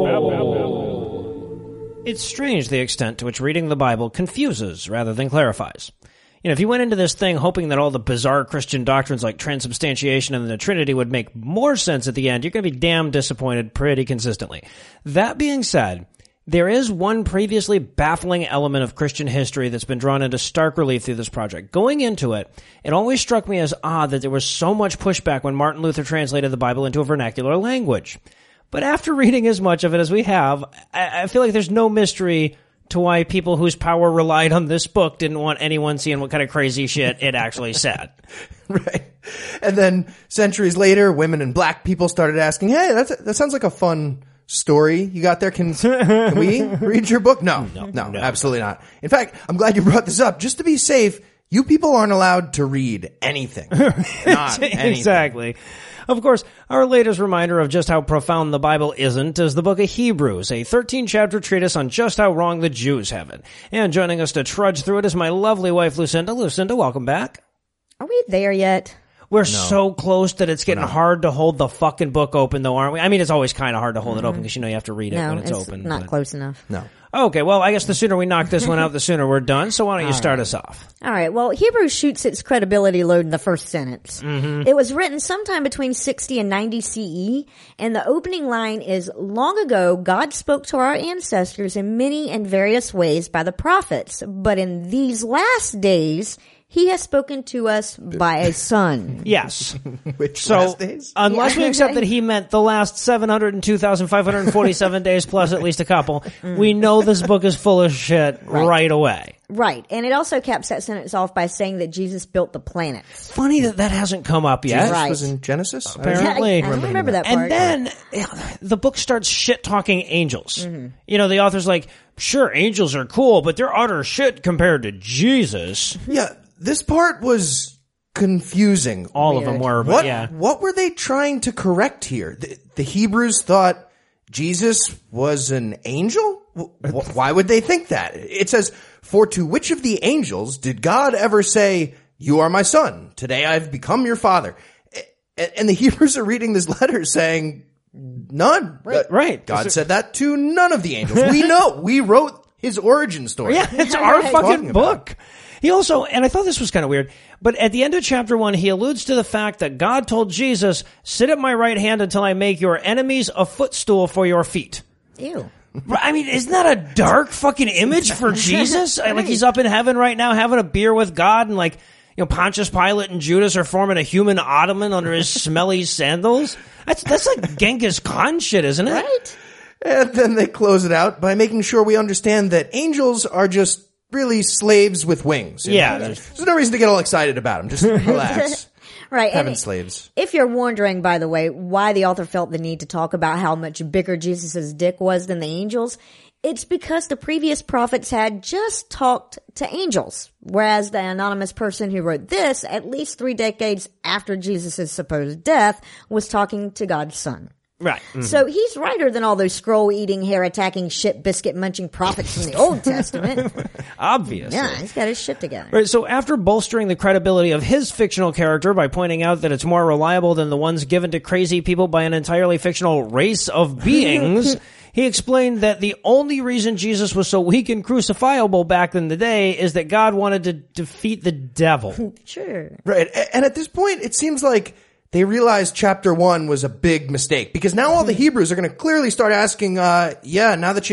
Babble. It's strange the extent to which reading the Bible confuses rather than clarifies. You know, if you went into this thing hoping that all the bizarre Christian doctrines like transubstantiation and the Trinity would make more sense at the end, you're going to be damn disappointed pretty consistently. That being said, there is one previously baffling element of Christian history that's been drawn into stark relief through this project. Going into it, it always struck me as odd that there was so much pushback when Martin Luther translated the Bible into a vernacular language. But after reading as much of it as we have, I, I feel like there's no mystery to why people whose power relied on this book didn't want anyone seeing what kind of crazy shit it actually said. Right. And then centuries later, women and black people started asking, hey, that's, that sounds like a fun story you got there. Can, can we read your book? No, no, no, no, absolutely not. In fact, I'm glad you brought this up. Just to be safe, you people aren't allowed to read anything. Not anything. Exactly. Of course, our latest reminder of just how profound the Bible isn't is the book of Hebrews, a thirteen-chapter treatise on just how wrong the Jews have it. And joining us to trudge through it is my lovely wife, Lucinda. Lucinda, welcome back. Are we there yet? We're no. so close that it's getting hard to hold the fucking book open, though, aren't we? I mean, it's always kind of hard to hold mm-hmm. it open because you know you have to read it no, when it's, it's open. not but... close enough. No. Okay, well, I guess the sooner we knock this one out, the sooner we're done. So why don't you All start right. us off? All right. Well, Hebrews shoots its credibility load in the first sentence. Mm-hmm. It was written sometime between sixty and ninety C E, and the opening line is, long ago, God spoke to our ancestors in many and various ways by the prophets, but in these last days, He has spoken to us by a son. Yes. Which so, last days? Unless Yeah. we accept that he meant the last seven hundred two thousand five hundred forty-seven days plus at least a couple, we know this book is full of shit right, right away. Right. And it also caps that sentence off by saying that Jesus built the planets. Funny that that hasn't come up yet. Jesus Right. was in Genesis? Apparently. I, I don't remember that part. And then the book starts shit-talking angels. Mm-hmm. You know, the author's like, sure, angels are cool, but they're utter shit compared to Jesus. Yeah, this part was confusing. All Weird. of them were, but What, yeah. what were they trying to correct here? The, the Hebrews thought Jesus was an angel? W- Why would they think that? It says, for to which of the angels did God ever say, you are my son, today I've become your father? And the Hebrews are reading this letter saying, none. Right. Uh, right. God said that to none of the angels. We know. We wrote his origin story. Yeah, it's our Right. fucking book. He also, and I thought this was kind of weird, but at the end of chapter one, he alludes to the fact that God told Jesus, sit at my right hand until I make your enemies a footstool for your feet. Ew. I mean, isn't that a dark fucking image for Jesus? Like he's up in heaven right now having a beer with God and like, you know, Pontius Pilate and Judas are forming a human ottoman under his smelly sandals. That's, that's like Genghis Khan shit, isn't it? Right? And then they close it out by making sure we understand that angels are just really slaves with wings. You Yeah. know? There's, there's no reason to get all excited about them. Just relax. Right. Having and slaves. If you're wondering, by the way, why the author felt the need to talk about how much bigger Jesus' dick was than the angels, it's because the previous prophets had just talked to angels, whereas the anonymous person who wrote this, at least three decades after Jesus' supposed death, was talking to God's son. Right. Mm-hmm. So he's righter than all those scroll-eating, hair-attacking, shit-biscuit-munching prophets from the Old Testament. Obviously. Yeah, he's got his shit together. Right, so after bolstering the credibility of his fictional character by pointing out that it's more reliable than the ones given to crazy people by an entirely fictional race of beings, he explained that the only reason Jesus was so weak and crucifiable back in the day is that God wanted to defeat the devil. Sure. Right. A- And at this point, it seems like they realized chapter one was a big mistake because now all the Hebrews are going to clearly start asking, uh, yeah, now that you,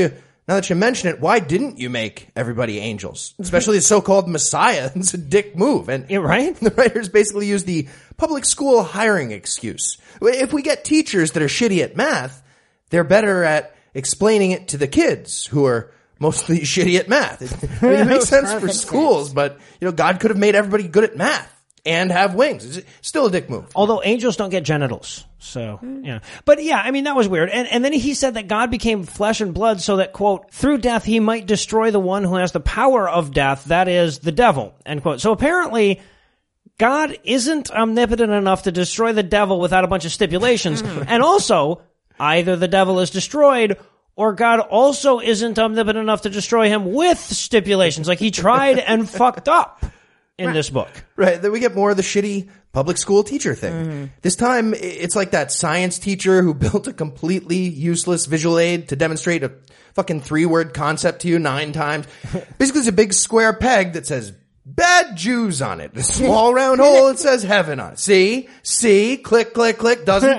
Now that you mention it, why didn't you make everybody angels? Especially the so-called Messiah. It's a dick move. And yeah, right? The writers basically use the public school hiring excuse. If we get teachers that are shitty at math, they're better at explaining it to the kids who are mostly shitty at math. It, I mean, it makes sense for schools, sense. But, you know, God could have made everybody good at math and have wings. It's still a dick move. Although angels don't get genitals. So, yeah. But yeah, I mean, that was weird. And, and then he said that God became flesh and blood so that, quote, through death he might destroy the one who has the power of death, that is, the devil, end quote. So apparently, God isn't omnipotent enough to destroy the devil without a bunch of stipulations. And also, either the devil is destroyed or God also isn't omnipotent enough to destroy him with stipulations. Like he tried and fucked up in right. this book. Right. Then we get more of the shitty public school teacher thing. Mm-hmm. This time, it's like that science teacher who built a completely useless visual aid to demonstrate a fucking three-word concept to you nine times. Basically, it's a big square peg that says bad Jews on it. A small round hole that says heaven on it. See? See? Click, click, click. Doesn't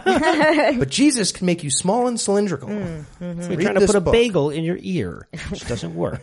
fit. But Jesus can make you small and cylindrical. Mm-hmm. So you're trying to put a book. bagel in your ear, which doesn't work.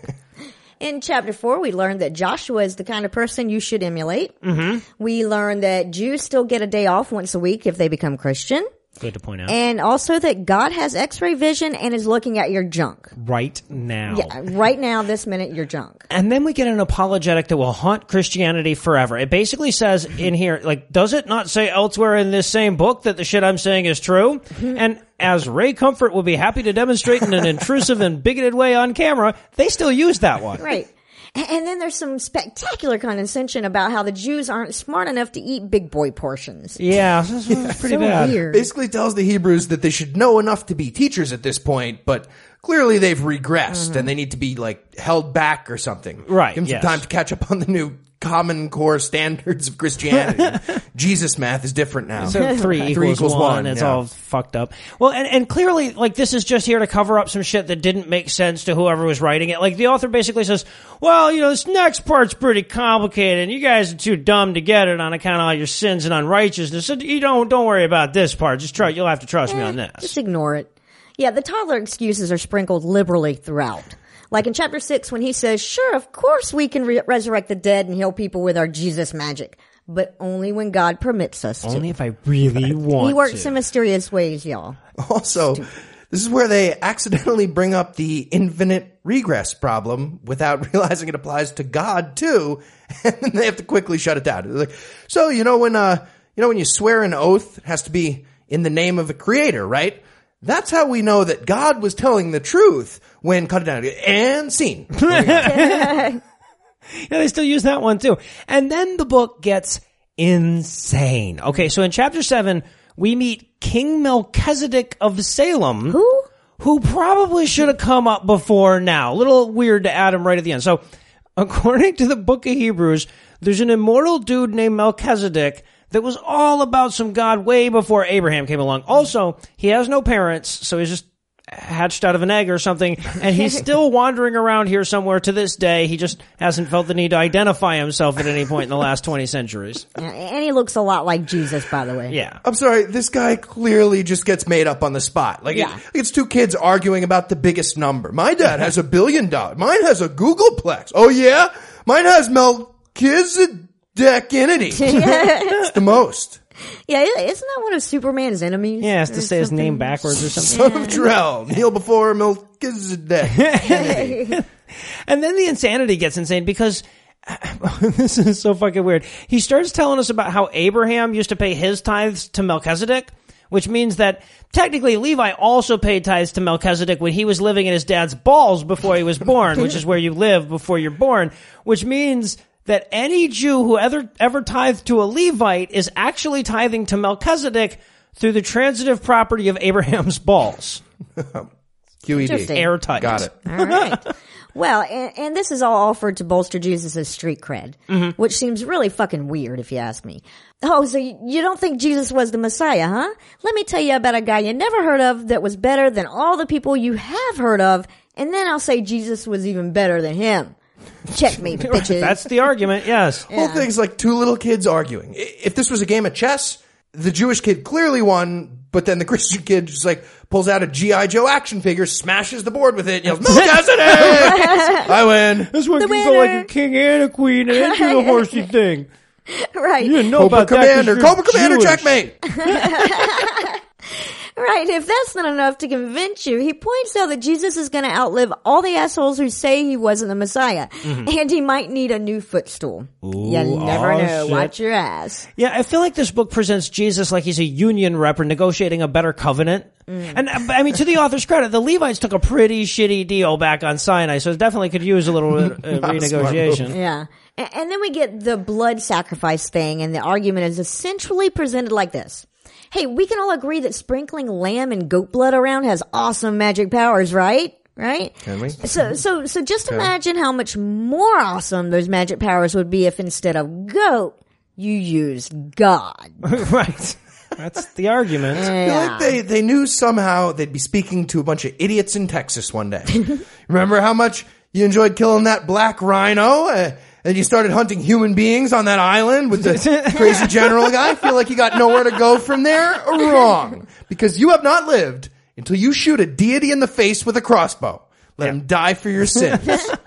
In chapter four, we learned that Joshua is the kind of person you should emulate. Mm-hmm. We learned that Jews still get a day off once a week if they become Christian. Good to point out. And also that God has x-ray vision and is looking at your junk. Right now. Yeah, right now, this minute, your junk. And then we get an apologetic that will haunt Christianity forever. It basically says in here, like, does it not say elsewhere in this same book that the shit I'm saying is true? And as Ray Comfort will be happy to demonstrate in an intrusive and bigoted way on camera, they still use that one. Right. And then there's some spectacular condescension about how the Jews aren't smart enough to eat big boy portions. Yeah, this was pretty so bad. Weird. Basically tells the Hebrews that they should know enough to be teachers at this point, but clearly they've regressed mm-hmm. and they need to be like held back or something. Right. Give them yes. some time to catch up on the new Common Core standards of Christianity. Jesus math is different now. So three equals, three equals one. one it's yeah. all fucked up. Well, and, and clearly, like, this is just here to cover up some shit that didn't make sense to whoever was writing it. Like, the author basically says, well, you know, this next part's pretty complicated, and you guys are too dumb to get it on account of all your sins and unrighteousness. So you don't, don't worry about this part. Just try, you'll have to trust eh, me on this. Just ignore it. Yeah, the toddler excuses are sprinkled liberally throughout. Like in chapter six when he says, sure, of course we can re- resurrect the dead and heal people with our Jesus magic, but only when God permits us to. Only if I really want to. He works to. in mysterious ways, y'all. Also, Stupid. This is where they accidentally bring up the infinite regress problem without realizing it applies to God too, and then they have to quickly shut it down. They're like, so, you know, when, uh, you know, when you swear an oath, it has to be in the name of a creator, right? That's how we know that God was telling the truth when cut it down. And scene. Yeah, they still use that one too. And then the book gets insane. Okay, so in chapter seven, we meet King Melchizedek of Salem. Who? Who probably should have come up before now. A little weird to add him right at the end. So, according to the book of Hebrews, there's an immortal dude named Melchizedek that was all about some God way before Abraham came along. Also, he has no parents, so he's just hatched out of an egg or something, and he's still wandering around here somewhere to this day. He just hasn't felt the need to identify himself at any point in the last twenty centuries. And he looks a lot like Jesus, by the way. Yeah. I'm sorry, this guy clearly just gets made up on the spot. Like, yeah. it, it's two kids arguing about the biggest number. My dad has a billion dollars. Mine has a Googleplex. Oh yeah? Mine has Melchizedek. Dekinity. It's the most. Yeah, isn't that one of Superman's enemies? Yeah, it's to say his name backwards or something. Son of Drell, kneel before Melchizedek. And then the insanity gets insane because this is so fucking weird. He starts telling us about how Abraham used to pay his tithes to Melchizedek, which means that technically Levi also paid tithes to Melchizedek when he was living in his dad's balls before he was born, which is where you live before you're born, which means that any Jew who ever, ever tithed to a Levite is actually tithing to Melchizedek through the transitive property of Abraham's balls. Q E D. Airtight. Got it. All right. Well, and, and this is all offered to bolster Jesus' street cred, mm-hmm. which seems really fucking weird if you ask me. Oh, so you, you don't think Jesus was the Messiah, huh? Let me tell you about a guy you never heard of that was better than all the people you have heard of, and then I'll say Jesus was even better than him. Check me, bitches. That's the argument, yes. Yeah. Whole thing's like two little kids arguing. If this was a game of chess, the Jewish kid clearly won But then the Christian kid just like pulls out a G I. Joe action figure, smashes the board with it, and yells, "Milk Cassidy!" I win. This one The can winner. go like a king and a queen and enter the horsey thing. Right. You didn't know Cobra about Commander, that 'cause Cobra you're Commander, Jewish. checkmate. Right. If that's not enough to convince you, he points out that Jesus is going to outlive all the assholes who say he wasn't the Messiah. Mm-hmm. And he might need a new footstool. Ooh, you never oh, know. shit. Watch your ass. Yeah, I feel like this book presents Jesus like he's a union rep or negotiating a better covenant. Mm. And, I mean, to the author's credit, the Levites took a pretty shitty deal back on Sinai, so it definitely could use a little uh, renegotiation. Yeah. And, and then we get the blood sacrifice thing, and the argument is essentially presented like this. Hey, we can all agree that sprinkling lamb and goat blood around has awesome magic powers, right? Right? Can we? So, so, so just imagine how much more awesome those magic powers would be if instead of goat, you used God. Right. That's the argument. I feel like they, they knew somehow they'd be speaking to a bunch of idiots in Texas one day. Remember how much you enjoyed killing that black rhino? Uh, and you started hunting human beings on that island with the crazy general guy? I feel like you got nowhere to go from there. Wrong. Because you have not lived until you shoot a deity in the face with a crossbow. Let him die for your sins.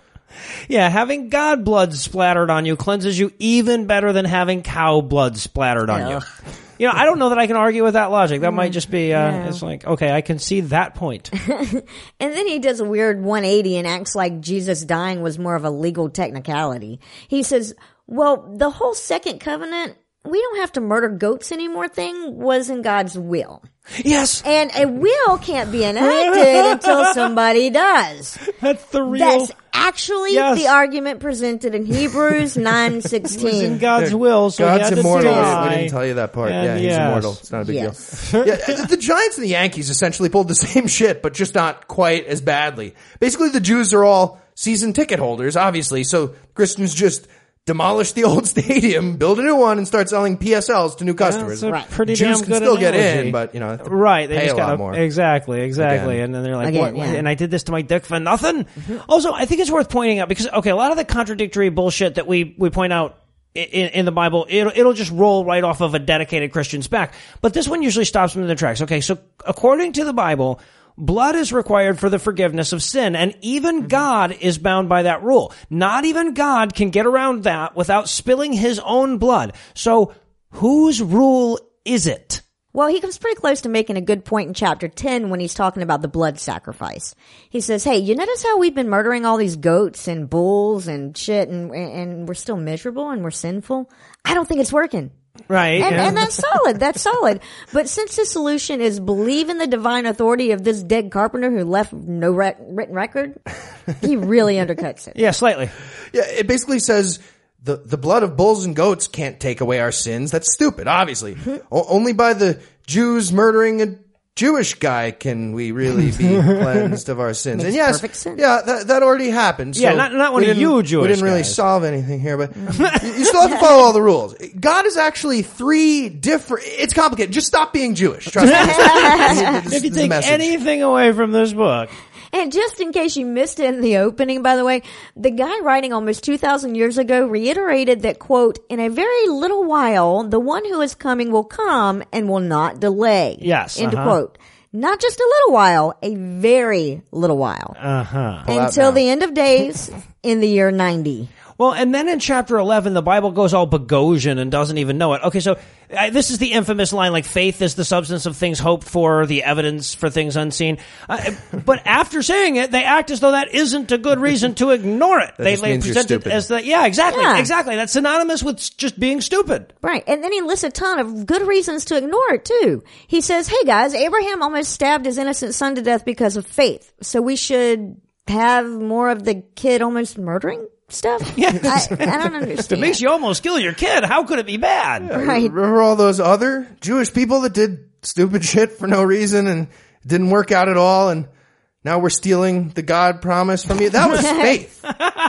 Yeah, having God blood splattered on you cleanses you even better than having cow blood splattered on you. You know, I don't know that I can argue with that logic. That might just be, uh, Yeah. it's like, okay, I can see that point. And then he does a weird one eighty and acts like Jesus dying was more of a legal technicality. He says, well, the whole second covenant, we don't have to murder goats anymore thing was in God's will. Yes. And a will can't be enacted until somebody does. That's the real. That's actually Yes. the argument presented in Hebrews nine sixteen. It was in God's will, so God's he had immortal. to die. We didn't tell you that part. And yeah, he's yes. immortal. It's not a big Yes. deal. Yeah, the, the Giants and the Yankees essentially pulled the same shit, but just not quite as badly. Basically, the Jews are all season ticket holders, obviously, so Christians just demolish the old stadium, build a new one, and start selling P S Ls to new customers. That's a pretty Jews damn can good still get analogy. in, but you know, have to Right, they pay just a lot gotta, more. exactly, exactly. Again. And then they're like, Again, what, yeah. and I did this to my dick for nothing? Mm-hmm. Also, I think it's worth pointing out because, okay, a lot of the contradictory bullshit that we, we point out in, in the Bible, it'll, it'll just roll right off of a dedicated Christian's back. But this one usually stops them in their tracks. Okay, so according to the Bible, blood is required for the forgiveness of sin, and even God is bound by that rule. Not even God can get around that without spilling his own blood. So, whose rule is it? Well, he comes pretty close to making a good point in chapter ten when he's talking about the blood sacrifice. He says, hey, you notice how we've been murdering all these goats and bulls and shit, and, and we're still miserable and we're sinful? I don't think it's working. Right. And, yeah. and that's solid. That's solid. But since the solution is believe in the divine authority of this dead carpenter who left no rec- written record, he really undercuts it. Yeah, slightly. Yeah, it basically says the the blood of bulls and goats can't take away our sins. That's stupid, obviously. o- only by the Jews murdering a Jewish guy can we really be cleansed of our sins. Makes and yes, perfect sense. yeah, that that already happened. So Yeah, not- not one we of didn't- you We Jewish didn't really guys. solve anything here, but you you still have to follow all the rules. God is actually three different. It's complicated. Just stop being Jewish. Trust me. This- this If you is the take message. anything away from this book. And just in case you missed it in the opening, by the way, the guy writing almost two thousand years ago reiterated that, quote, in a very little while, the one who is coming will come and will not delay. Yes, End uh-huh. quote. Not just a little while, a very little while. Uh-huh. out Until now. the end of days in the year ninety. Well, and then in chapter eleven, the Bible goes all Bogosian and doesn't even know it. Okay, so uh, this is the infamous line, like, faith is the substance of things hoped for, the evidence for things unseen. Uh, but after saying it, they act as though that isn't a good reason to ignore it. That they just they means you're present it stupid. as the, yeah, exactly, Yeah. exactly. That's synonymous with s- just being stupid. Right. And then he lists a ton of good reasons to ignore it too. He says, hey guys, Abraham almost stabbed his innocent son to death because of faith. So we should have more of the kid almost murdering stuff? Yes. I, I don't understand. It makes you almost kill your kid. How could it be bad? Right. Remember all those other Jewish people that did stupid shit for no reason and it didn't work out at all, and now we're stealing the God promise from you? That was faith.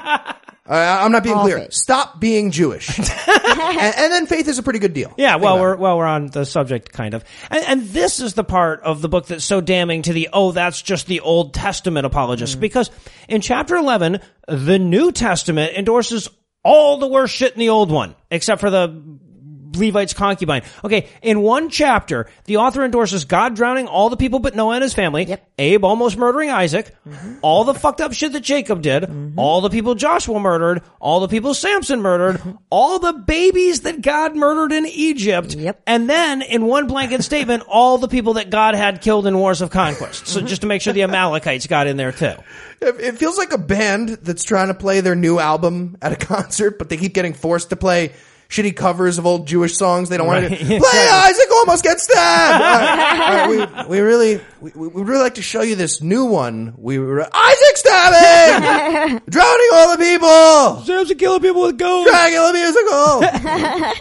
Uh, I'm not being All clear. faith. Stop being Jewish. and, and then faith is a pretty good deal. Yeah, Think well, about we're it. well, we're on the subject, kind of, and, and this is the part of the book that's so damning to the oh, that's just the Old Testament apologists, Mm-hmm. because in chapter eleven, the New Testament endorses all the worst shit in the old one, except for the Levite's concubine. Okay, in one chapter, the author endorses God drowning all the people but Noah and his family, yep. Abe almost murdering Isaac, mm-hmm. all the fucked up shit that Jacob did, mm-hmm. all the people Joshua murdered, all the people Samson murdered, all the babies that God murdered in Egypt, yep. and then, in one blanket statement, all the people that God had killed in wars of conquest. So just to make sure the Amalekites got in there too. It feels like a band that's trying to play their new album at a concert, but they keep getting forced to play shitty covers of old Jewish songs. They don't right. want to play Isaac Almost Gets Stabbed. all right, all right, we, we really, we, we really like to show you this new one. We were Isaac stabbing, drowning all the people, Samson killing people with goats, Dracula musical.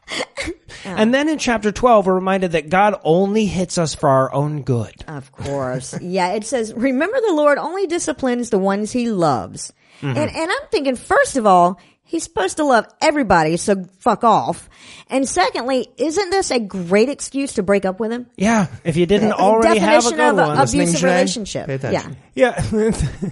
And then in chapter twelve, we're reminded that God only hits us for our own good. Of course. Yeah, it says, remember the Lord only disciplines the ones he loves. Mm-hmm. And, and I'm thinking, first of all, he's supposed to love everybody, so fuck off. And secondly, isn't this a great excuse to break up with him? Yeah, if you didn't already have a good of one. Abusive relationship. Yeah. Yeah.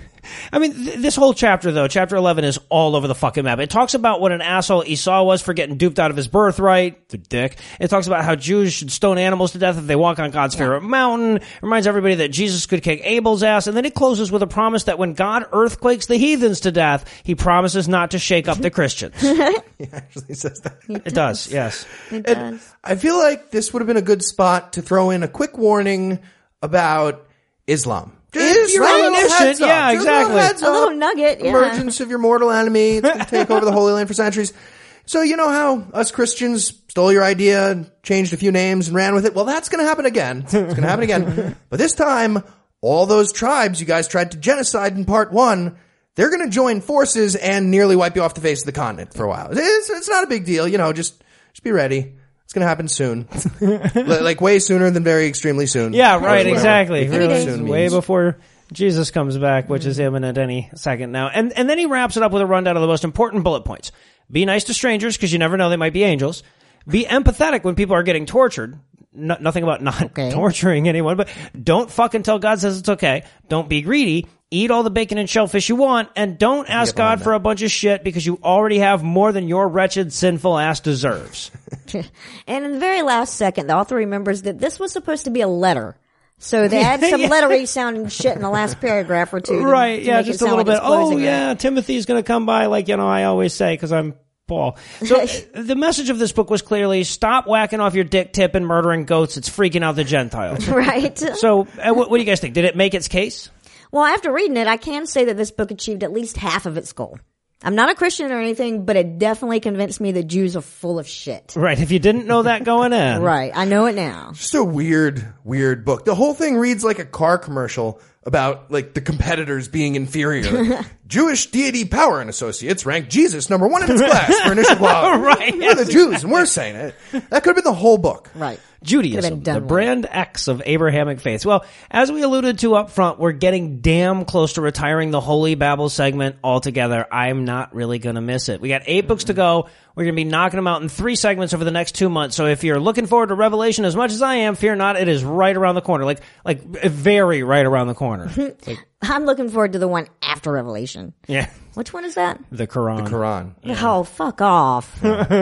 I mean, th- this whole chapter, though, chapter eleven is all over the fucking map. It talks about what an asshole Esau was for getting duped out of his birthright, the dick. It talks about how Jews should stone animals to death if they walk on God's favorite yeah. mountain. It reminds everybody that Jesus could kick Abel's ass. And then it closes with a promise that when God earthquakes the heathens to death, he promises not to shake up the Christians. He actually says that. It, it does, yes. It and does. I feel like this would have been a good spot to throw in a quick warning about Islam. If you're omniscient, yeah, exactly. A little nugget, yeah. Emergence of your mortal enemy. It's going to take over the Holy Land for centuries. So you know how us Christians stole your idea, changed a few names, and ran with it? Well, that's going to happen again. It's going to happen again. But this time, all those tribes you guys tried to genocide in part one, they're going to join forces and nearly wipe you off the face of the continent for a while. It's, it's not a big deal. You know, just, just be ready. It's going to happen soon. Like way sooner than very extremely soon. Yeah, right, exactly. Really soon way means. Before Jesus comes back, which is imminent any second now. And and then he wraps it up with a rundown of the most important bullet points. Be nice to strangers because you never know, they might be angels. Be empathetic when people are getting tortured. No, nothing about not okay. torturing anyone, but don't fuck until God says it's okay. Don't be greedy. Eat all the bacon and shellfish you want, and don't ask God for a bunch of shit because you already have more than your wretched, sinful ass deserves. And in the very last second, the author remembers that this was supposed to be a letter. So they add some yeah. lettery sounding shit in the last paragraph or two. To, right, to yeah, make just it a little like bit. Oh, it. yeah, Timothy's going to come by like, you know, I always say because I'm Paul. So the message of this book was clearly stop whacking off your dick tip and murdering goats. It's freaking out the Gentiles. Right. So uh, what, what do you guys think? Did it make its case? Well, after reading it, I can say that this book achieved at least half of its goal. I'm not a Christian or anything, but it definitely convinced me that Jews are full of shit. Right. If you didn't know that going in. Right. I know it now. Just a weird, weird book. The whole thing reads like a car commercial about, like, the competitors being inferior. Jewish deity Power and Associates ranked Jesus number one in its class for initial quality. Right. We're the Jews, and we're saying it. That could have been the whole book. Right. Judaism, the brand X of Abrahamic faith. Well, as we alluded to up front, we're getting damn close to retiring the Holy Babel segment altogether. I'm not really going to miss it. We got eight books to go. We're going to be knocking them out in three segments over the next two months. So if you're looking forward to Revelation as much as I am, fear not, it is right around the corner. Like, like very right around the corner. Like, I'm looking forward to the one after Revelation. Yeah. Which one is that? The Quran. The Quran. Yeah. Oh, fuck off.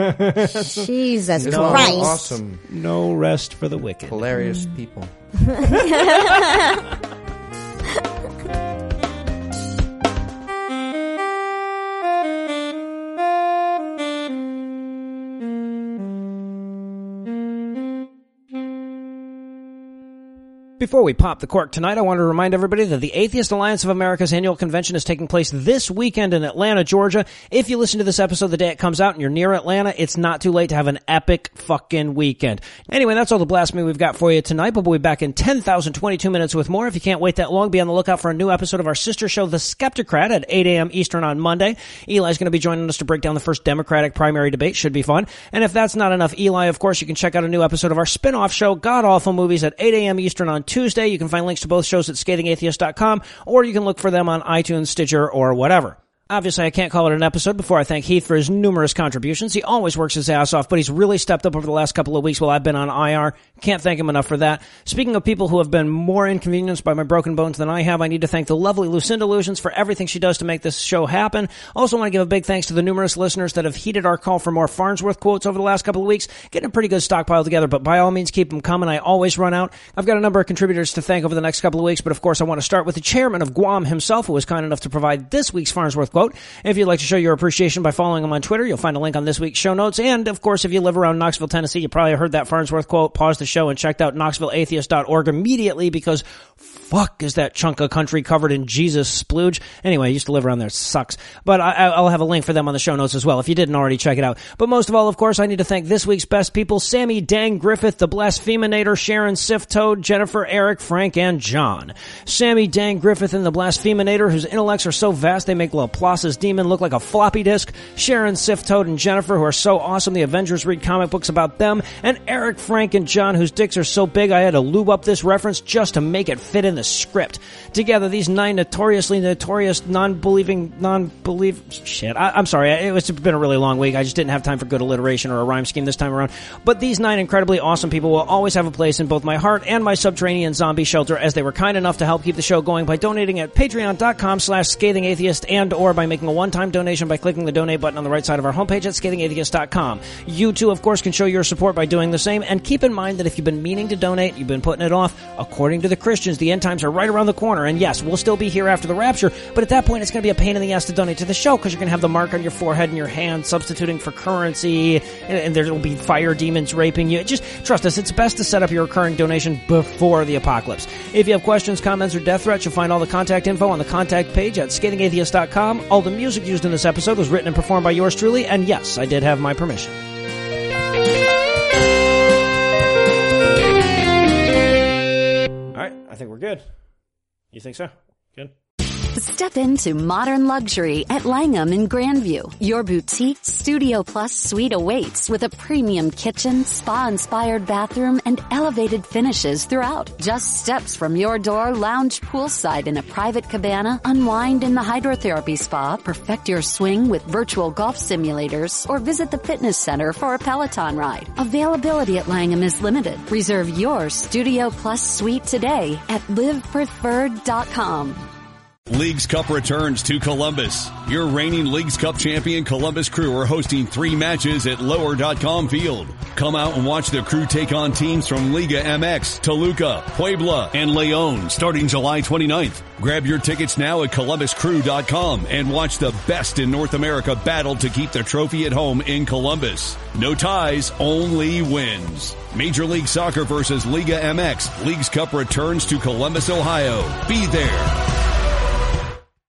Jesus no, Christ. Awesome. No rest for the wicked. Hilarious people. Before we pop the cork tonight, I want to remind everybody that the Atheist Alliance of America's annual convention is taking place this weekend in Atlanta, Georgia. If you listen to this episode the day it comes out and you're near Atlanta, it's not too late to have an epic fucking weekend. Anyway, that's all the blasphemy we've got for you tonight, but we'll be back in ten thousand twenty-two minutes with more. If you can't wait that long, be on the lookout for a new episode of our sister show, The Skeptocrat, at eight a.m. Eastern on Monday. Eli's going to be joining us to break down the first Democratic primary debate. Should be fun. And if that's not enough Eli, of course, you can check out a new episode of our spin-off show, God Awful Movies, at eight a.m. Eastern on Tuesday. You can find links to both shows at scathing atheist dot com, or you can look for them on iTunes, Stitcher, or whatever. Obviously, I can't call it an episode before I thank Heath for his numerous contributions. He always works his ass off, but he's really stepped up over the last couple of weeks while I've been on I R. Can't thank him enough for that. Speaking of people who have been more inconvenienced by my broken bones than I have, I need to thank the lovely Lucinda Illusions for everything she does to make this show happen. Also want to give a big thanks to the numerous listeners that have heeded our call for more Farnsworth quotes over the last couple of weeks. Getting a pretty good stockpile together, but by all means, keep them coming. I always run out. I've got a number of contributors to thank over the next couple of weeks, but of course, I want to start with the chairman of Guam himself, who was kind enough to provide this week's Farnsworth quote. If you'd like to show your appreciation by following him on Twitter, you'll find a link on this week's show notes. And, of course, if you live around Knoxville, Tennessee, you probably heard that Farnsworth quote, paused the show, and checked out knoxville atheist dot org immediately because fuck is that chunk of country covered in Jesus splooge. Anyway, I used to live around there. It sucks. But I, I'll have a link for them on the show notes as well if you didn't already check it out. But most of all, of course, I need to thank this week's best people, Sammy Dang Griffith, the Blaspheminator, Sharon Sif Toad, Jennifer, Eric, Frank, and John. Sammy Dang Griffith and the Blaspheminator, whose intellects are so vast they make Laplace's demon look like a floppy disk. Sharon Sif Toad and Jennifer, who are so awesome the Avengers read comic books about them. And Eric, Frank, and John, whose dicks are so big I had to lube up this reference just to make it fit in the script. Together, these nine notoriously notorious, non-believing, non-believe... Shit, I, I'm sorry, it was, it's been a really long week. I just didn't have time for good alliteration or a rhyme scheme this time around. But these nine incredibly awesome people will always have a place in both my heart and my subterranean zombie shelter, as they were kind enough to help keep the show going by donating at patreon.com slash scathingatheist and or by making a one-time donation by clicking the donate button on the right side of our homepage at scathing atheist dot com. You too, of course, can show your support by doing the same, and keep in mind that if you've been meaning to donate, you've been putting it off, according to the Christians, the end times are right around the corner, and yes, we'll still be here after the rapture, but at that point it's going to be a pain in the ass to donate to the show, because you're going to have the mark on your forehead and your hand substituting for currency, and, and there will be fire demons raping you. Just trust us, it's best to set up your recurring donation before the apocalypse. If you have questions, comments, or death threats, you'll find all the contact info on the contact page at scathing atheist dot com. All the music used in this episode was written and performed by yours truly, and yes, I did have my permission. Alright, I think we're good. You think so? Good. Step into modern luxury at Langham in Grandview. Your boutique Studio Plus suite awaits with a premium kitchen, spa-inspired bathroom, and elevated finishes throughout. Just steps from your door, lounge poolside in a private cabana, unwind in the hydrotherapy spa, perfect your swing with virtual golf simulators, or visit the fitness center for a Peloton ride. Availability at Langham is limited. Reserve your Studio Plus suite today at live preferred dot com. Leagues Cup returns to Columbus. Your reigning Leagues Cup champion Columbus Crew are hosting three matches at lower dot com field. Come out and watch the Crew take on teams from Liga M X, Toluca, Puebla, and León starting July twenty-ninth. Grab your tickets now at columbus crew dot com and watch the best in North America battle to keep the trophy at home in Columbus. No ties, only wins. Major League Soccer versus Liga M X. Leagues Cup returns to Columbus, Ohio. Be there.